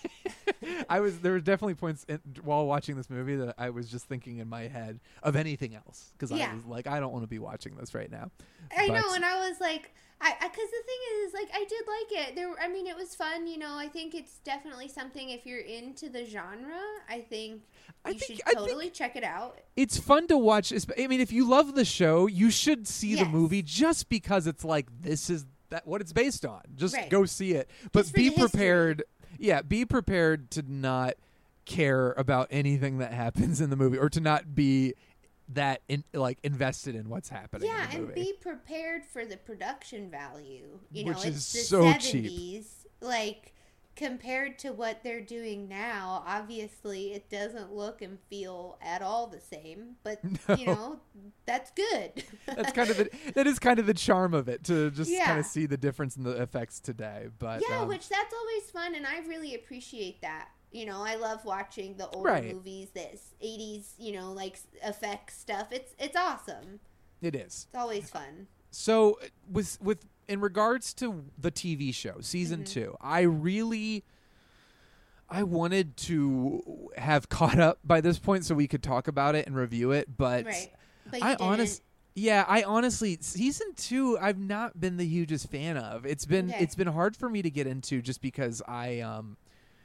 I was there were definitely points in, while watching this movie that I was just thinking in my head of anything else because Yeah. I was like, I don't want to be watching this right now. I But- know, and I was like, I because the thing is, like, I did like it. There, were- I mean, it was fun. You know, I think it's definitely something if you're into the genre. I think I you think- should I think- totally check it out. It's fun to watch. esp- I mean, if you love the show, you should see the Yes. movie just because it's like this is that what it's based on. Just Right. go see it, but Just for be the history. prepared. Yeah, be prepared to not care about anything that happens in the movie, or to not be that in, like invested in what's happening. Yeah, in the and movie. be prepared for the production value. You Which know, is it's the so cheap. seventies. Like, compared to what they're doing now, obviously it doesn't look and feel at all the same. But you No. know, that's good. That's kind of the, that is kind of the charm of it, to just Yeah. kind of see the difference in the effects today. But yeah, um, which that's always fun, and I really appreciate that. You know, I love watching the older Right. movies, this eighties, you know, like effects stuff. It's it's awesome. it is. It's always fun. So with with in regards to the T V show season Mm-hmm. two, I really I wanted to have caught up by this point so we could talk about it and review it, but Right. But you I didn't. honest yeah, I honestly season two I've not been the hugest fan of. It's been Okay. it's been hard for me to get into just because I um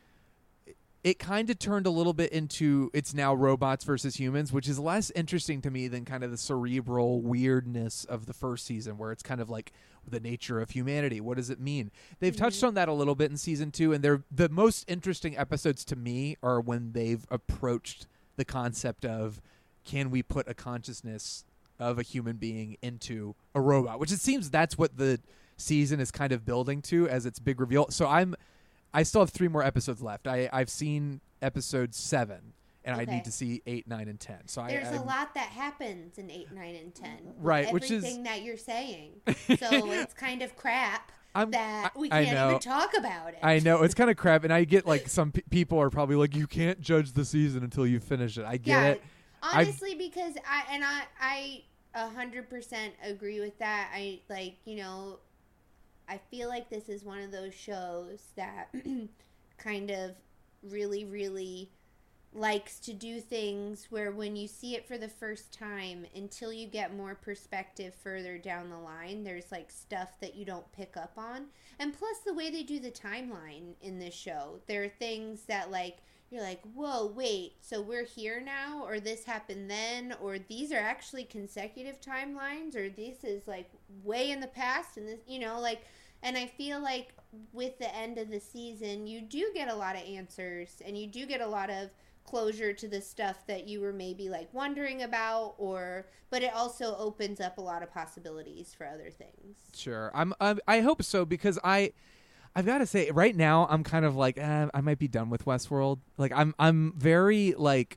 it kind of turned a little bit into it's now robots versus humans, which is less interesting to me than kind of the cerebral weirdness of the first season, where it's kind of like the nature of humanity. What does it mean? They've touched on that a little bit in season two, and they're the most interesting episodes to me are when they've approached the concept of can we put a consciousness of a human being into a robot, which it seems that's what the season is kind of building to as its big reveal. So I'm I still have three more episodes left. I, I've seen episode seven, and I Okay. need to see eight, nine, and ten. So There's I, a I'm- lot that happens in eight, nine, and ten. with Right, which is- everything that you're saying. So it's kind of crap I'm- that we I- I can't know. even talk about it. I know it's kind of crap, and I get like some pe- people are probably like, you can't judge the season until you finish it. I get yeah, it. I've- honestly, because I and I I a hundred percent agree with that. I like you know, I feel like this is one of those shows that kind of really really likes to do things where when you see it for the first time, until you get more perspective further down the line, there's like stuff that you don't pick up on. And plus the way they do the timeline in this show, there are things that like you're like, whoa, wait, so we're here now, or this happened then, or these are actually consecutive timelines, or this is like way in the past, and this, you know, like, and I feel like with the end of the season, you do get a lot of answers, and you do get a lot of closure to the stuff that you were maybe like wondering about, or but it also opens up a lot of possibilities for other things. Sure. I'm, I'm I hope so, because I I've got to say right now I'm kind of like eh, I might be done with Westworld. Like I'm I'm very like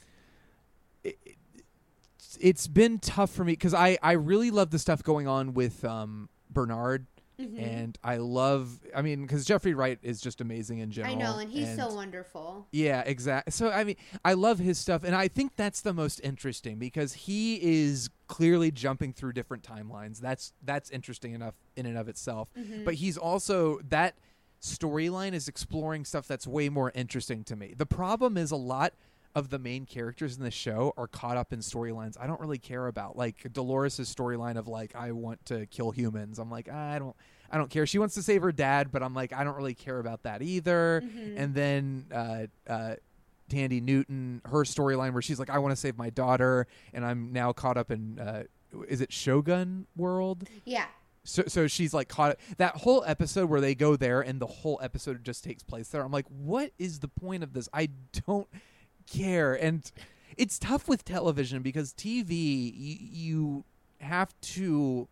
it, it's been tough for me because I I really love the stuff going on with um Bernard. Mm-hmm. And I love, I mean, because Jeffrey Wright is just amazing in general. I know, and he's and so wonderful. Yeah, exactly. So, I mean, I love his stuff, and I think that's the most interesting because he is clearly jumping through different timelines. That's that's interesting enough in and of itself. Mm-hmm. But he's also, that storyline is exploring stuff that's way more interesting to me. The problem is a lot of the main characters in the show are caught up in storylines I don't really care about. Like Dolores' storyline of like, I want to kill humans. I'm like, ah, I don't I don't care. She wants to save her dad, but I'm like, I don't really care about that either. Mm-hmm. And then uh, uh, Tandy Newton, her storyline where she's like, I want to save my daughter, and I'm now caught up in, uh, is it Shogun World? Yeah. So so she's like caught that whole episode where they go there and the whole episode just takes place there. I'm like, what is the point of this? I don't care. And it's tough with television because T V you, you have to,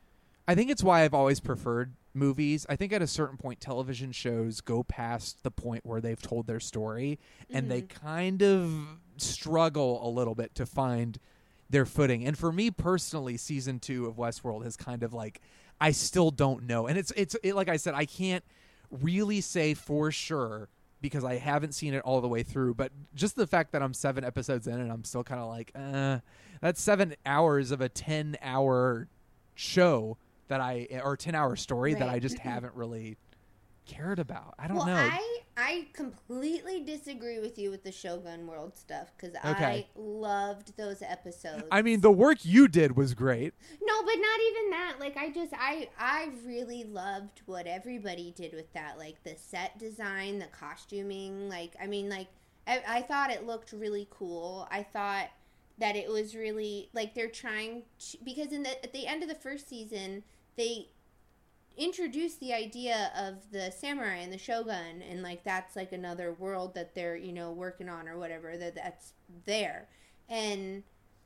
I think it's why I've always preferred movies. I think at a certain point television shows go past the point where they've told their story, mm-hmm. and they kind of struggle a little bit to find their footing. And for me personally, season two of Westworld is kind of like, I still don't know. And it's it's it, like I said, I can't really say for sure because I haven't seen it all the way through, but just the fact that I'm seven episodes in and I'm still kind of like, uh, that's seven hours of a ten hour show that I, or ten hour story right. that I just haven't really cared about. I don't well, know. I, I completely disagree with you with the Shogun World stuff because okay. I loved those episodes. I mean, the work you did was great. No, but not even that. Like, I just, I, I really loved what everybody did with that. Like, the set design, the costuming. Like, I mean, like, I, I thought it looked really cool. I thought that it was really, like, they're trying to, because in the, at the end of the first season, they introduced the idea of the samurai and the shogun, and like that's like another world that they're, you know, working on or whatever, that that's there. And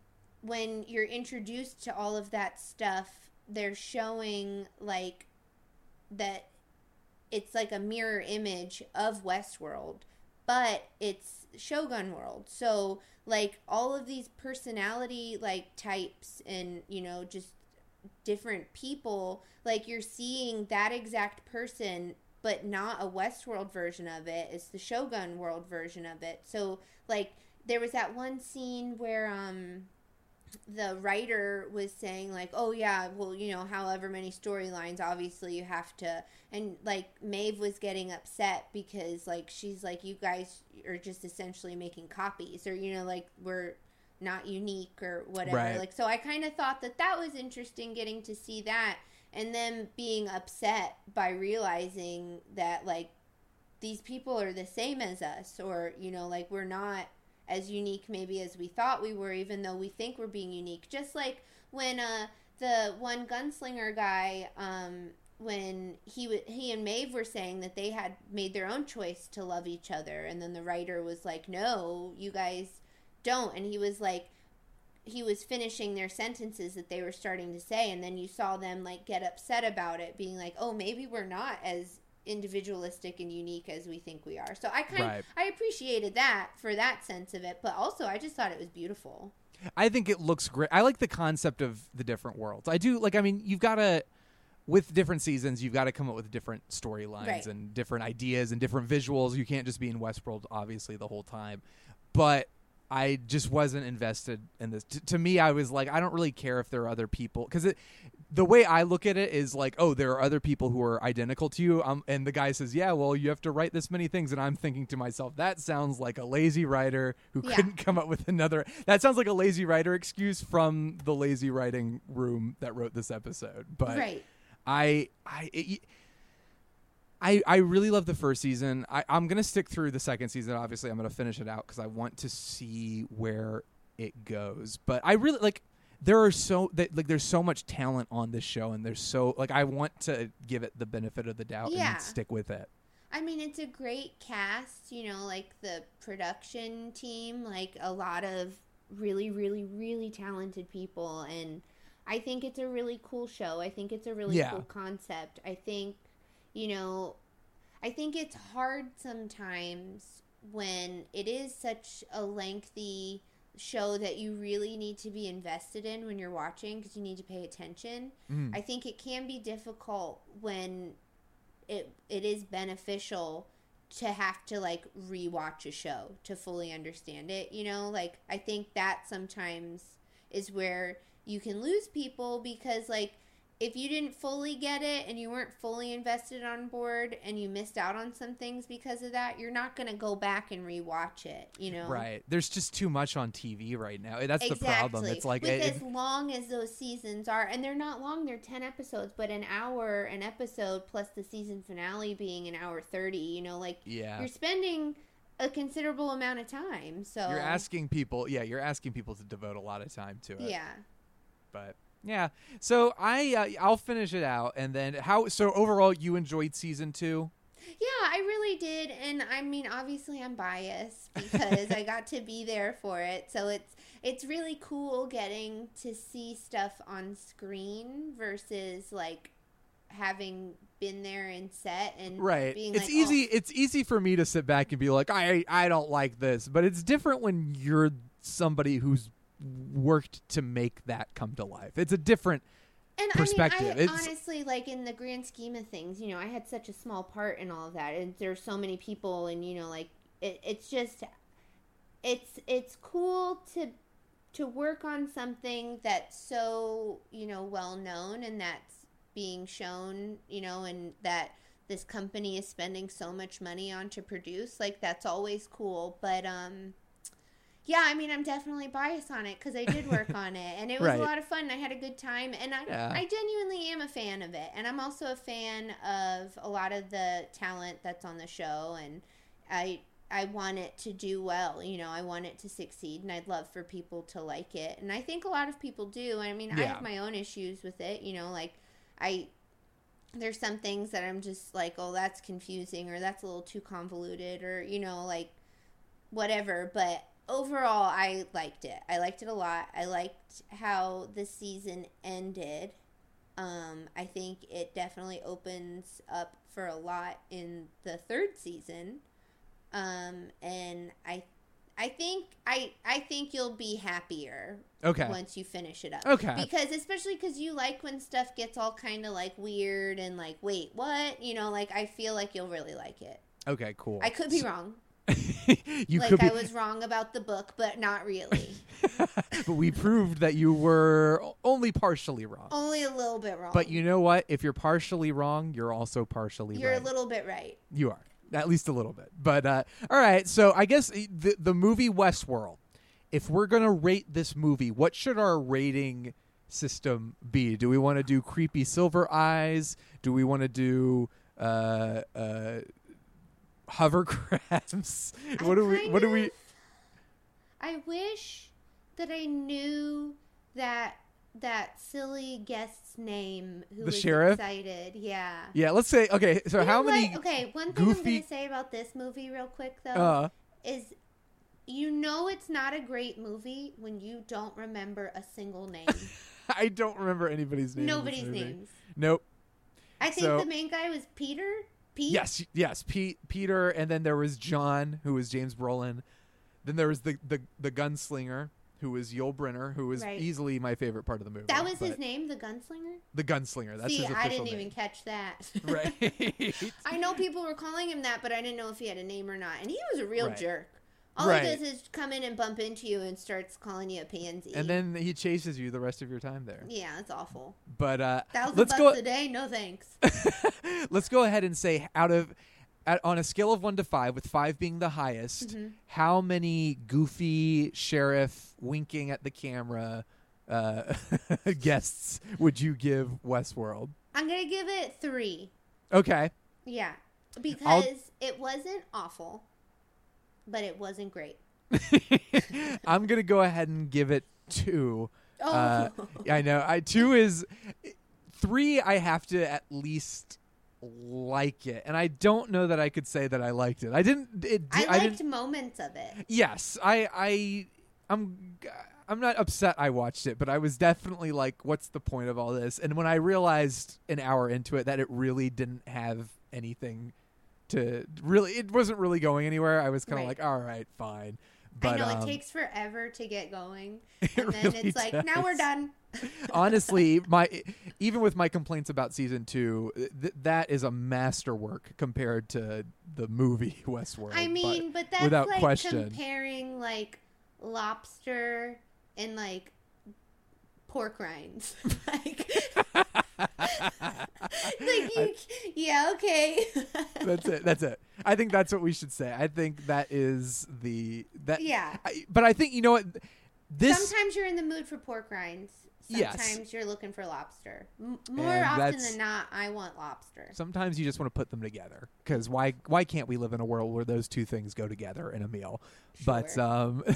when you're introduced to all of that stuff, they're showing like that it's like a mirror image of Westworld, but it's Shogun World. So like all of these personality like types and, you know, just different people, like you're seeing that exact person but not a Westworld version of it. It's the Shogun World version of it. So like there was that one scene where um the writer was saying like, oh yeah, well, you know, however many storylines, obviously you have to, and like Maeve was getting upset because like she's like, you guys are just essentially making copies, or, you know, like we're not unique or whatever. Right. Like, so I kind of thought that that was interesting, getting to see that, and then being upset by realizing that like these people are the same as us, or, you know, like we're not as unique maybe as we thought we were, even though we think we're being unique. Just like when uh the one gunslinger guy, um when he w- he and Maeve were saying that they had made their own choice to love each other, and then the writer was like, no, you guys don't, and he was like, he was finishing their sentences that they were starting to say, and then you saw them like get upset about it, being like, oh, maybe we're not as individualistic and unique as we think we are. So I kind right. I appreciated that for that sense of it, but also I just thought it was beautiful. I think it looks great. I like the concept of the different worlds. I do like, I mean, you've got to, with different seasons, you've got to come up with different storylines right. and different ideas and different visuals. You can't just be in Westworld, obviously, the whole time. But I just wasn't invested in this. T- to me, I was like, I don't really care if there are other people. Because the way I look at it is like, oh, there are other people who are identical to you. Um, and the guy says, yeah, well, you have to write this many things. And I'm thinking to myself, that sounds like a lazy writer who yeah. couldn't come up with another. That sounds like a lazy writer excuse from the lazy writing room that wrote this episode. But right. I, I, it, I, I really love the first season. I, I'm going to stick through the second season. Obviously, I'm going to finish it out because I want to see where it goes. But I really, like, there are so, that, like, there's so much talent on this show, and there's so, like, I want to give it the benefit of the doubt yeah. and stick with it. I mean, it's a great cast, you know, like the production team, like a lot of really, really, really talented people. And I think it's a really cool show. I think it's a really Yeah. cool concept. I think, you know, I think it's hard sometimes when it is such a lengthy show that you really need to be invested in when you're watching because you need to pay attention. Mm. I think it can be difficult when it it is beneficial to have to like rewatch a show to fully understand it, you know? Like I think that sometimes is where you can lose people because like if you didn't fully get it and you weren't fully invested on board and you missed out on some things because of that, you're not going to go back and rewatch it, you know? Right. There's just too much on T V right now. That's Exactly. the problem. It's like with it, as long as those seasons are, and they're not long, they're ten episodes, but an hour an episode plus the season finale being an hour thirty, you know, like yeah. you're spending a considerable amount of time. So You're asking people, yeah, you're asking people to devote a lot of time to it. Yeah. But yeah. So I uh, I'll finish it out and then how so overall you enjoyed season two? Yeah, I really did. And I mean, obviously I'm biased because I got to be there for it. So it's it's really cool getting to see stuff on screen versus like having been there and set and Right. being It's like, easy oh. it's easy for me to sit back and be like, I I don't like this. But it's different when you're somebody who's worked to make that come to life. It's a different And perspective. I mean, I It's- honestly, like, in the grand scheme of things, you know, I had such a small part in all of that. And there's so many people and, you know, like, it, it's just, it's, it's cool to, to work on something that's so, you know, well known and that's being shown, you know, and that this company is spending so much money on to produce. Like, that's always cool. But, um... yeah, I mean, I'm definitely biased on it because I did work on it, and it was Right. a lot of fun. I had a good time, and I, Yeah. I genuinely am a fan of it. And I'm also a fan of a lot of the talent that's on the show, and I I want it to do well. You know, I want it to succeed, and I'd love for people to like it. And I think a lot of people do. I mean, I Yeah. have my own issues with it. You know, like I there's some things that I'm just like, oh, that's confusing, or that's a little too convoluted, or you know, like whatever. But overall, I liked it. I liked it a lot. I liked how the season ended. Um, I think it definitely opens up for a lot in the third season. Um, and I, I think I, I think you'll be happier. Okay. Once you finish it up. Okay. Because especially because you like when stuff gets all kind of like weird and like, wait, what? You know, like I feel like you'll really like it. Okay, cool. I could be wrong. you like could be, I was wrong about the book, but not really. but we proved that you were only partially wrong. Only a little bit wrong. But you know what? If you're partially wrong, you're also partially You're right. a little bit right. You are. At least a little bit. But, uh, all right. So I guess the, the movie Westworld, if we're going to rate this movie, what should our rating system be? Do we want to do creepy silver eyes? Do we want to do uh, uh, hovercrafts? I what do we? kind What do we? of- I wish that I knew that that silly guest's name who The was sheriff? excited. Yeah. Yeah. Let's say. Okay. So You how know many? what? Okay, one thing I'm goofy- going to say about this movie real quick, though, Uh, is you know it's not a great movie when you don't remember a single name. I don't remember anybody's name. in this Nobody's movie. names. Nope. I think So- the main guy was Peter. Pete? Yes, yes, Pete, Peter, and then there was John, who was James Brolin. Then there was the the, the gunslinger, who was Yul Brynner, who was Right. easily my favorite part of the movie. That was his but- name, the gunslinger? The gunslinger. That's See, his official I didn't name. even catch that. Right. I know people were calling him that, but I didn't know if he had a name or not. And he was a real Right. jerk. All Right. he does is come in and bump into you and starts calling you a pansy. And then he chases you the rest of your time there. yeah, that's awful. But uh, Thousand let's bucks go. a day? No thanks. Let's go ahead and say out of. At, on a scale of one to five, with five being the highest, Mm-hmm. how many goofy sheriff winking at the camera uh, guests would you give Westworld? I'm going to give it three. Okay. Yeah. Because I'll- it wasn't awful, but it wasn't great. I'm gonna go ahead and give it two. Oh. Uh, I know. I two is three. I have to at least like it, and I don't know that I could say that I liked it. I didn't. It, I I liked didn't, moments of it. Yes, I, I, I'm, I'm not upset I watched it, but I was definitely like, "What's the point of all this?" And when I realized an hour into it that it really didn't have anything to really, it wasn't really going anywhere. I was kind of Right. like, "All right, fine." But, I know um, it takes forever to get going, it and then really it's like, now we're does. done. Honestly, my even with my complaints about season two, th- that is a masterwork compared to the movie Westworld. I mean, but, that's without like question. comparing like lobster and like pork rinds. like, like you, yeah, okay. That's it. That's it. I think that's what we should say. I think that is the that. Yeah. I, but I think you know what this. Sometimes you're in the mood for pork rinds. Yes. Sometimes you're looking for lobster. M- more And often that's- than not, I want lobster. Sometimes you just want to put them together because why? Why can't we live in a world where those two things go together in a meal? But Sure. um,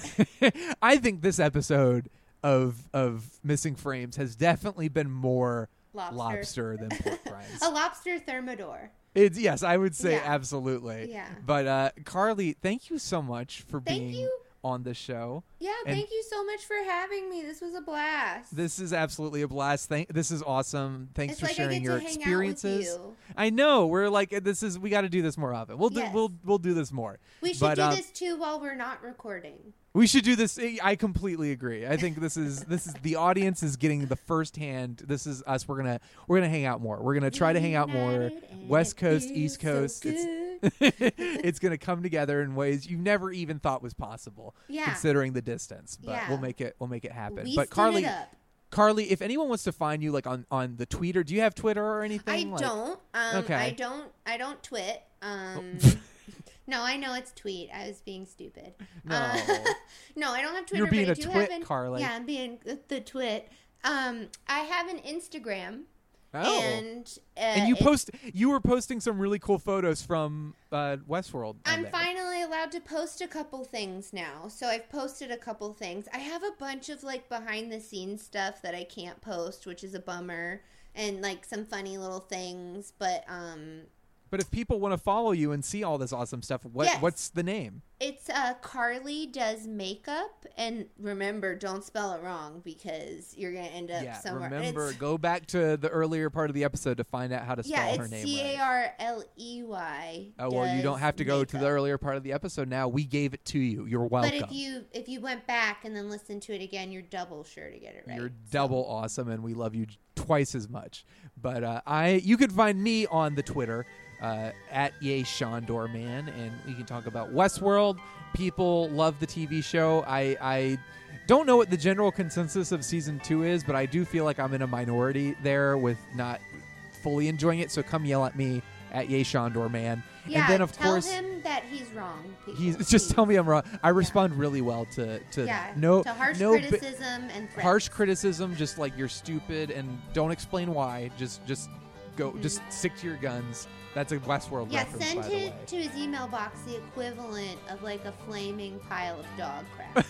I think this episode of of Missing Frames has definitely been more Lobster. lobster than pork rinds. A lobster thermidor. It's yes, I would say Yeah. absolutely. Yeah. But uh, Carly, thank you so much for Thank being you. on the show. Yeah, And- thank you so much for having me. This was a blast. This is absolutely a blast. Thank. This is awesome. Thanks It's for like I sharing get your to hang out with experiences. you. I know we're like this is we got to do this more often. We'll do Yes. we'll we'll do this more. We should But, do um, this too while we're not recording. We should do this. I completely agree. I think this is this is the audience is getting the first hand. This is us. We're gonna we're gonna hang out more. We're gonna try to hang out more. United and West it Coast, feels East so Coast. good. It's it's gonna come together in ways you never even thought was possible. Yeah. Considering the distance, but Yeah. we'll make it we'll make it happen. We but stood Carly, it up. Carly, if anyone wants to find you like on on the Twitter, do you have Twitter or I anything? Like- don't. Um, Okay. I don't. I don't twit. Um, no, I know it's tweet. I was being stupid. No. Uh, no, I don't have Twitter. You're being but a I do twit, have an, Carly. Yeah, I'm being the, the twit. Um, I have an Instagram. Oh. And uh, And you it's- post you were posting some really cool photos from uh, Westworld. on I'm there. finally allowed to post a couple things now. So I've posted a couple things. I have a bunch of like behind the scenes stuff that I can't post, which is a bummer, and like some funny little things, but um But if people want to follow you and see all this awesome stuff, what Yes. what's the name? it's uh Carly Does Makeup, and remember, don't spell it wrong because you're going to end up Yeah, somewhere. remember, It's, go back to the earlier part of the episode to find out how to spell yeah, her it's name C A right. R L E Y. Oh well, you don't Does have to go to the Makeup. earlier part of the episode now. We gave it to you. You're welcome. But if you if you went back and then listened to it again, you're double sure to get it right. You're So- double awesome, and we love you twice as much. But uh, I, you can find me on the Twitter uh, at Yay Shondor Man, and we can talk about Westworld. People love the T V show. I, I don't know what the general consensus of season two is, but I do feel like I'm in a minority there with not fully enjoying it. So come yell at me at Yay Shondor Man. Yeah, and then of tell course him that he's wrong. People. he's just Please. tell me I'm wrong. I respond really well to to Yeah, no to harsh no bi- criticism and threats. harsh criticism, just like you're stupid and don't explain why. Just just go, just stick to your guns. That's a Westworld Yeah, reference, send by the way. it to his email box the equivalent of like a flaming pile of dog crap.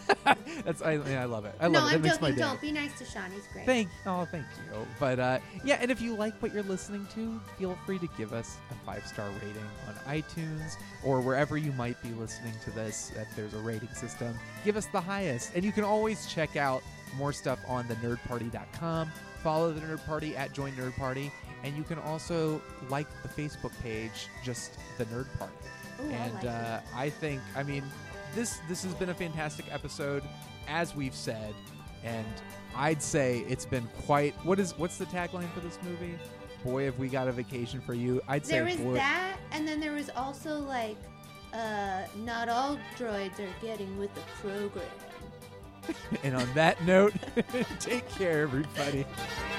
That's I, yeah, I love it. I no, love it. That I'm makes joking. my day. Don't be nice to Sean. He's great. Thank oh, thank you. But uh, yeah, and if you like what you're listening to, feel free to give us a five star rating on iTunes or wherever you might be listening to this. If there's a rating system, give us the highest. And you can always check out more stuff on the nerd party dot com. Follow the Nerd Party at Join Nerd Party, and you can also like the Facebook page, just the Nerd Party. Ooh, I and like uh, I think, I mean, this this has been a fantastic episode, as we've said, and I'd say it's been quite. What is what's the tagline for this movie? Boy, have we got a vacation for you. I'd say There was boy, that, and then there was also like, uh, not all droids are getting with the program. And on that note, take care, everybody.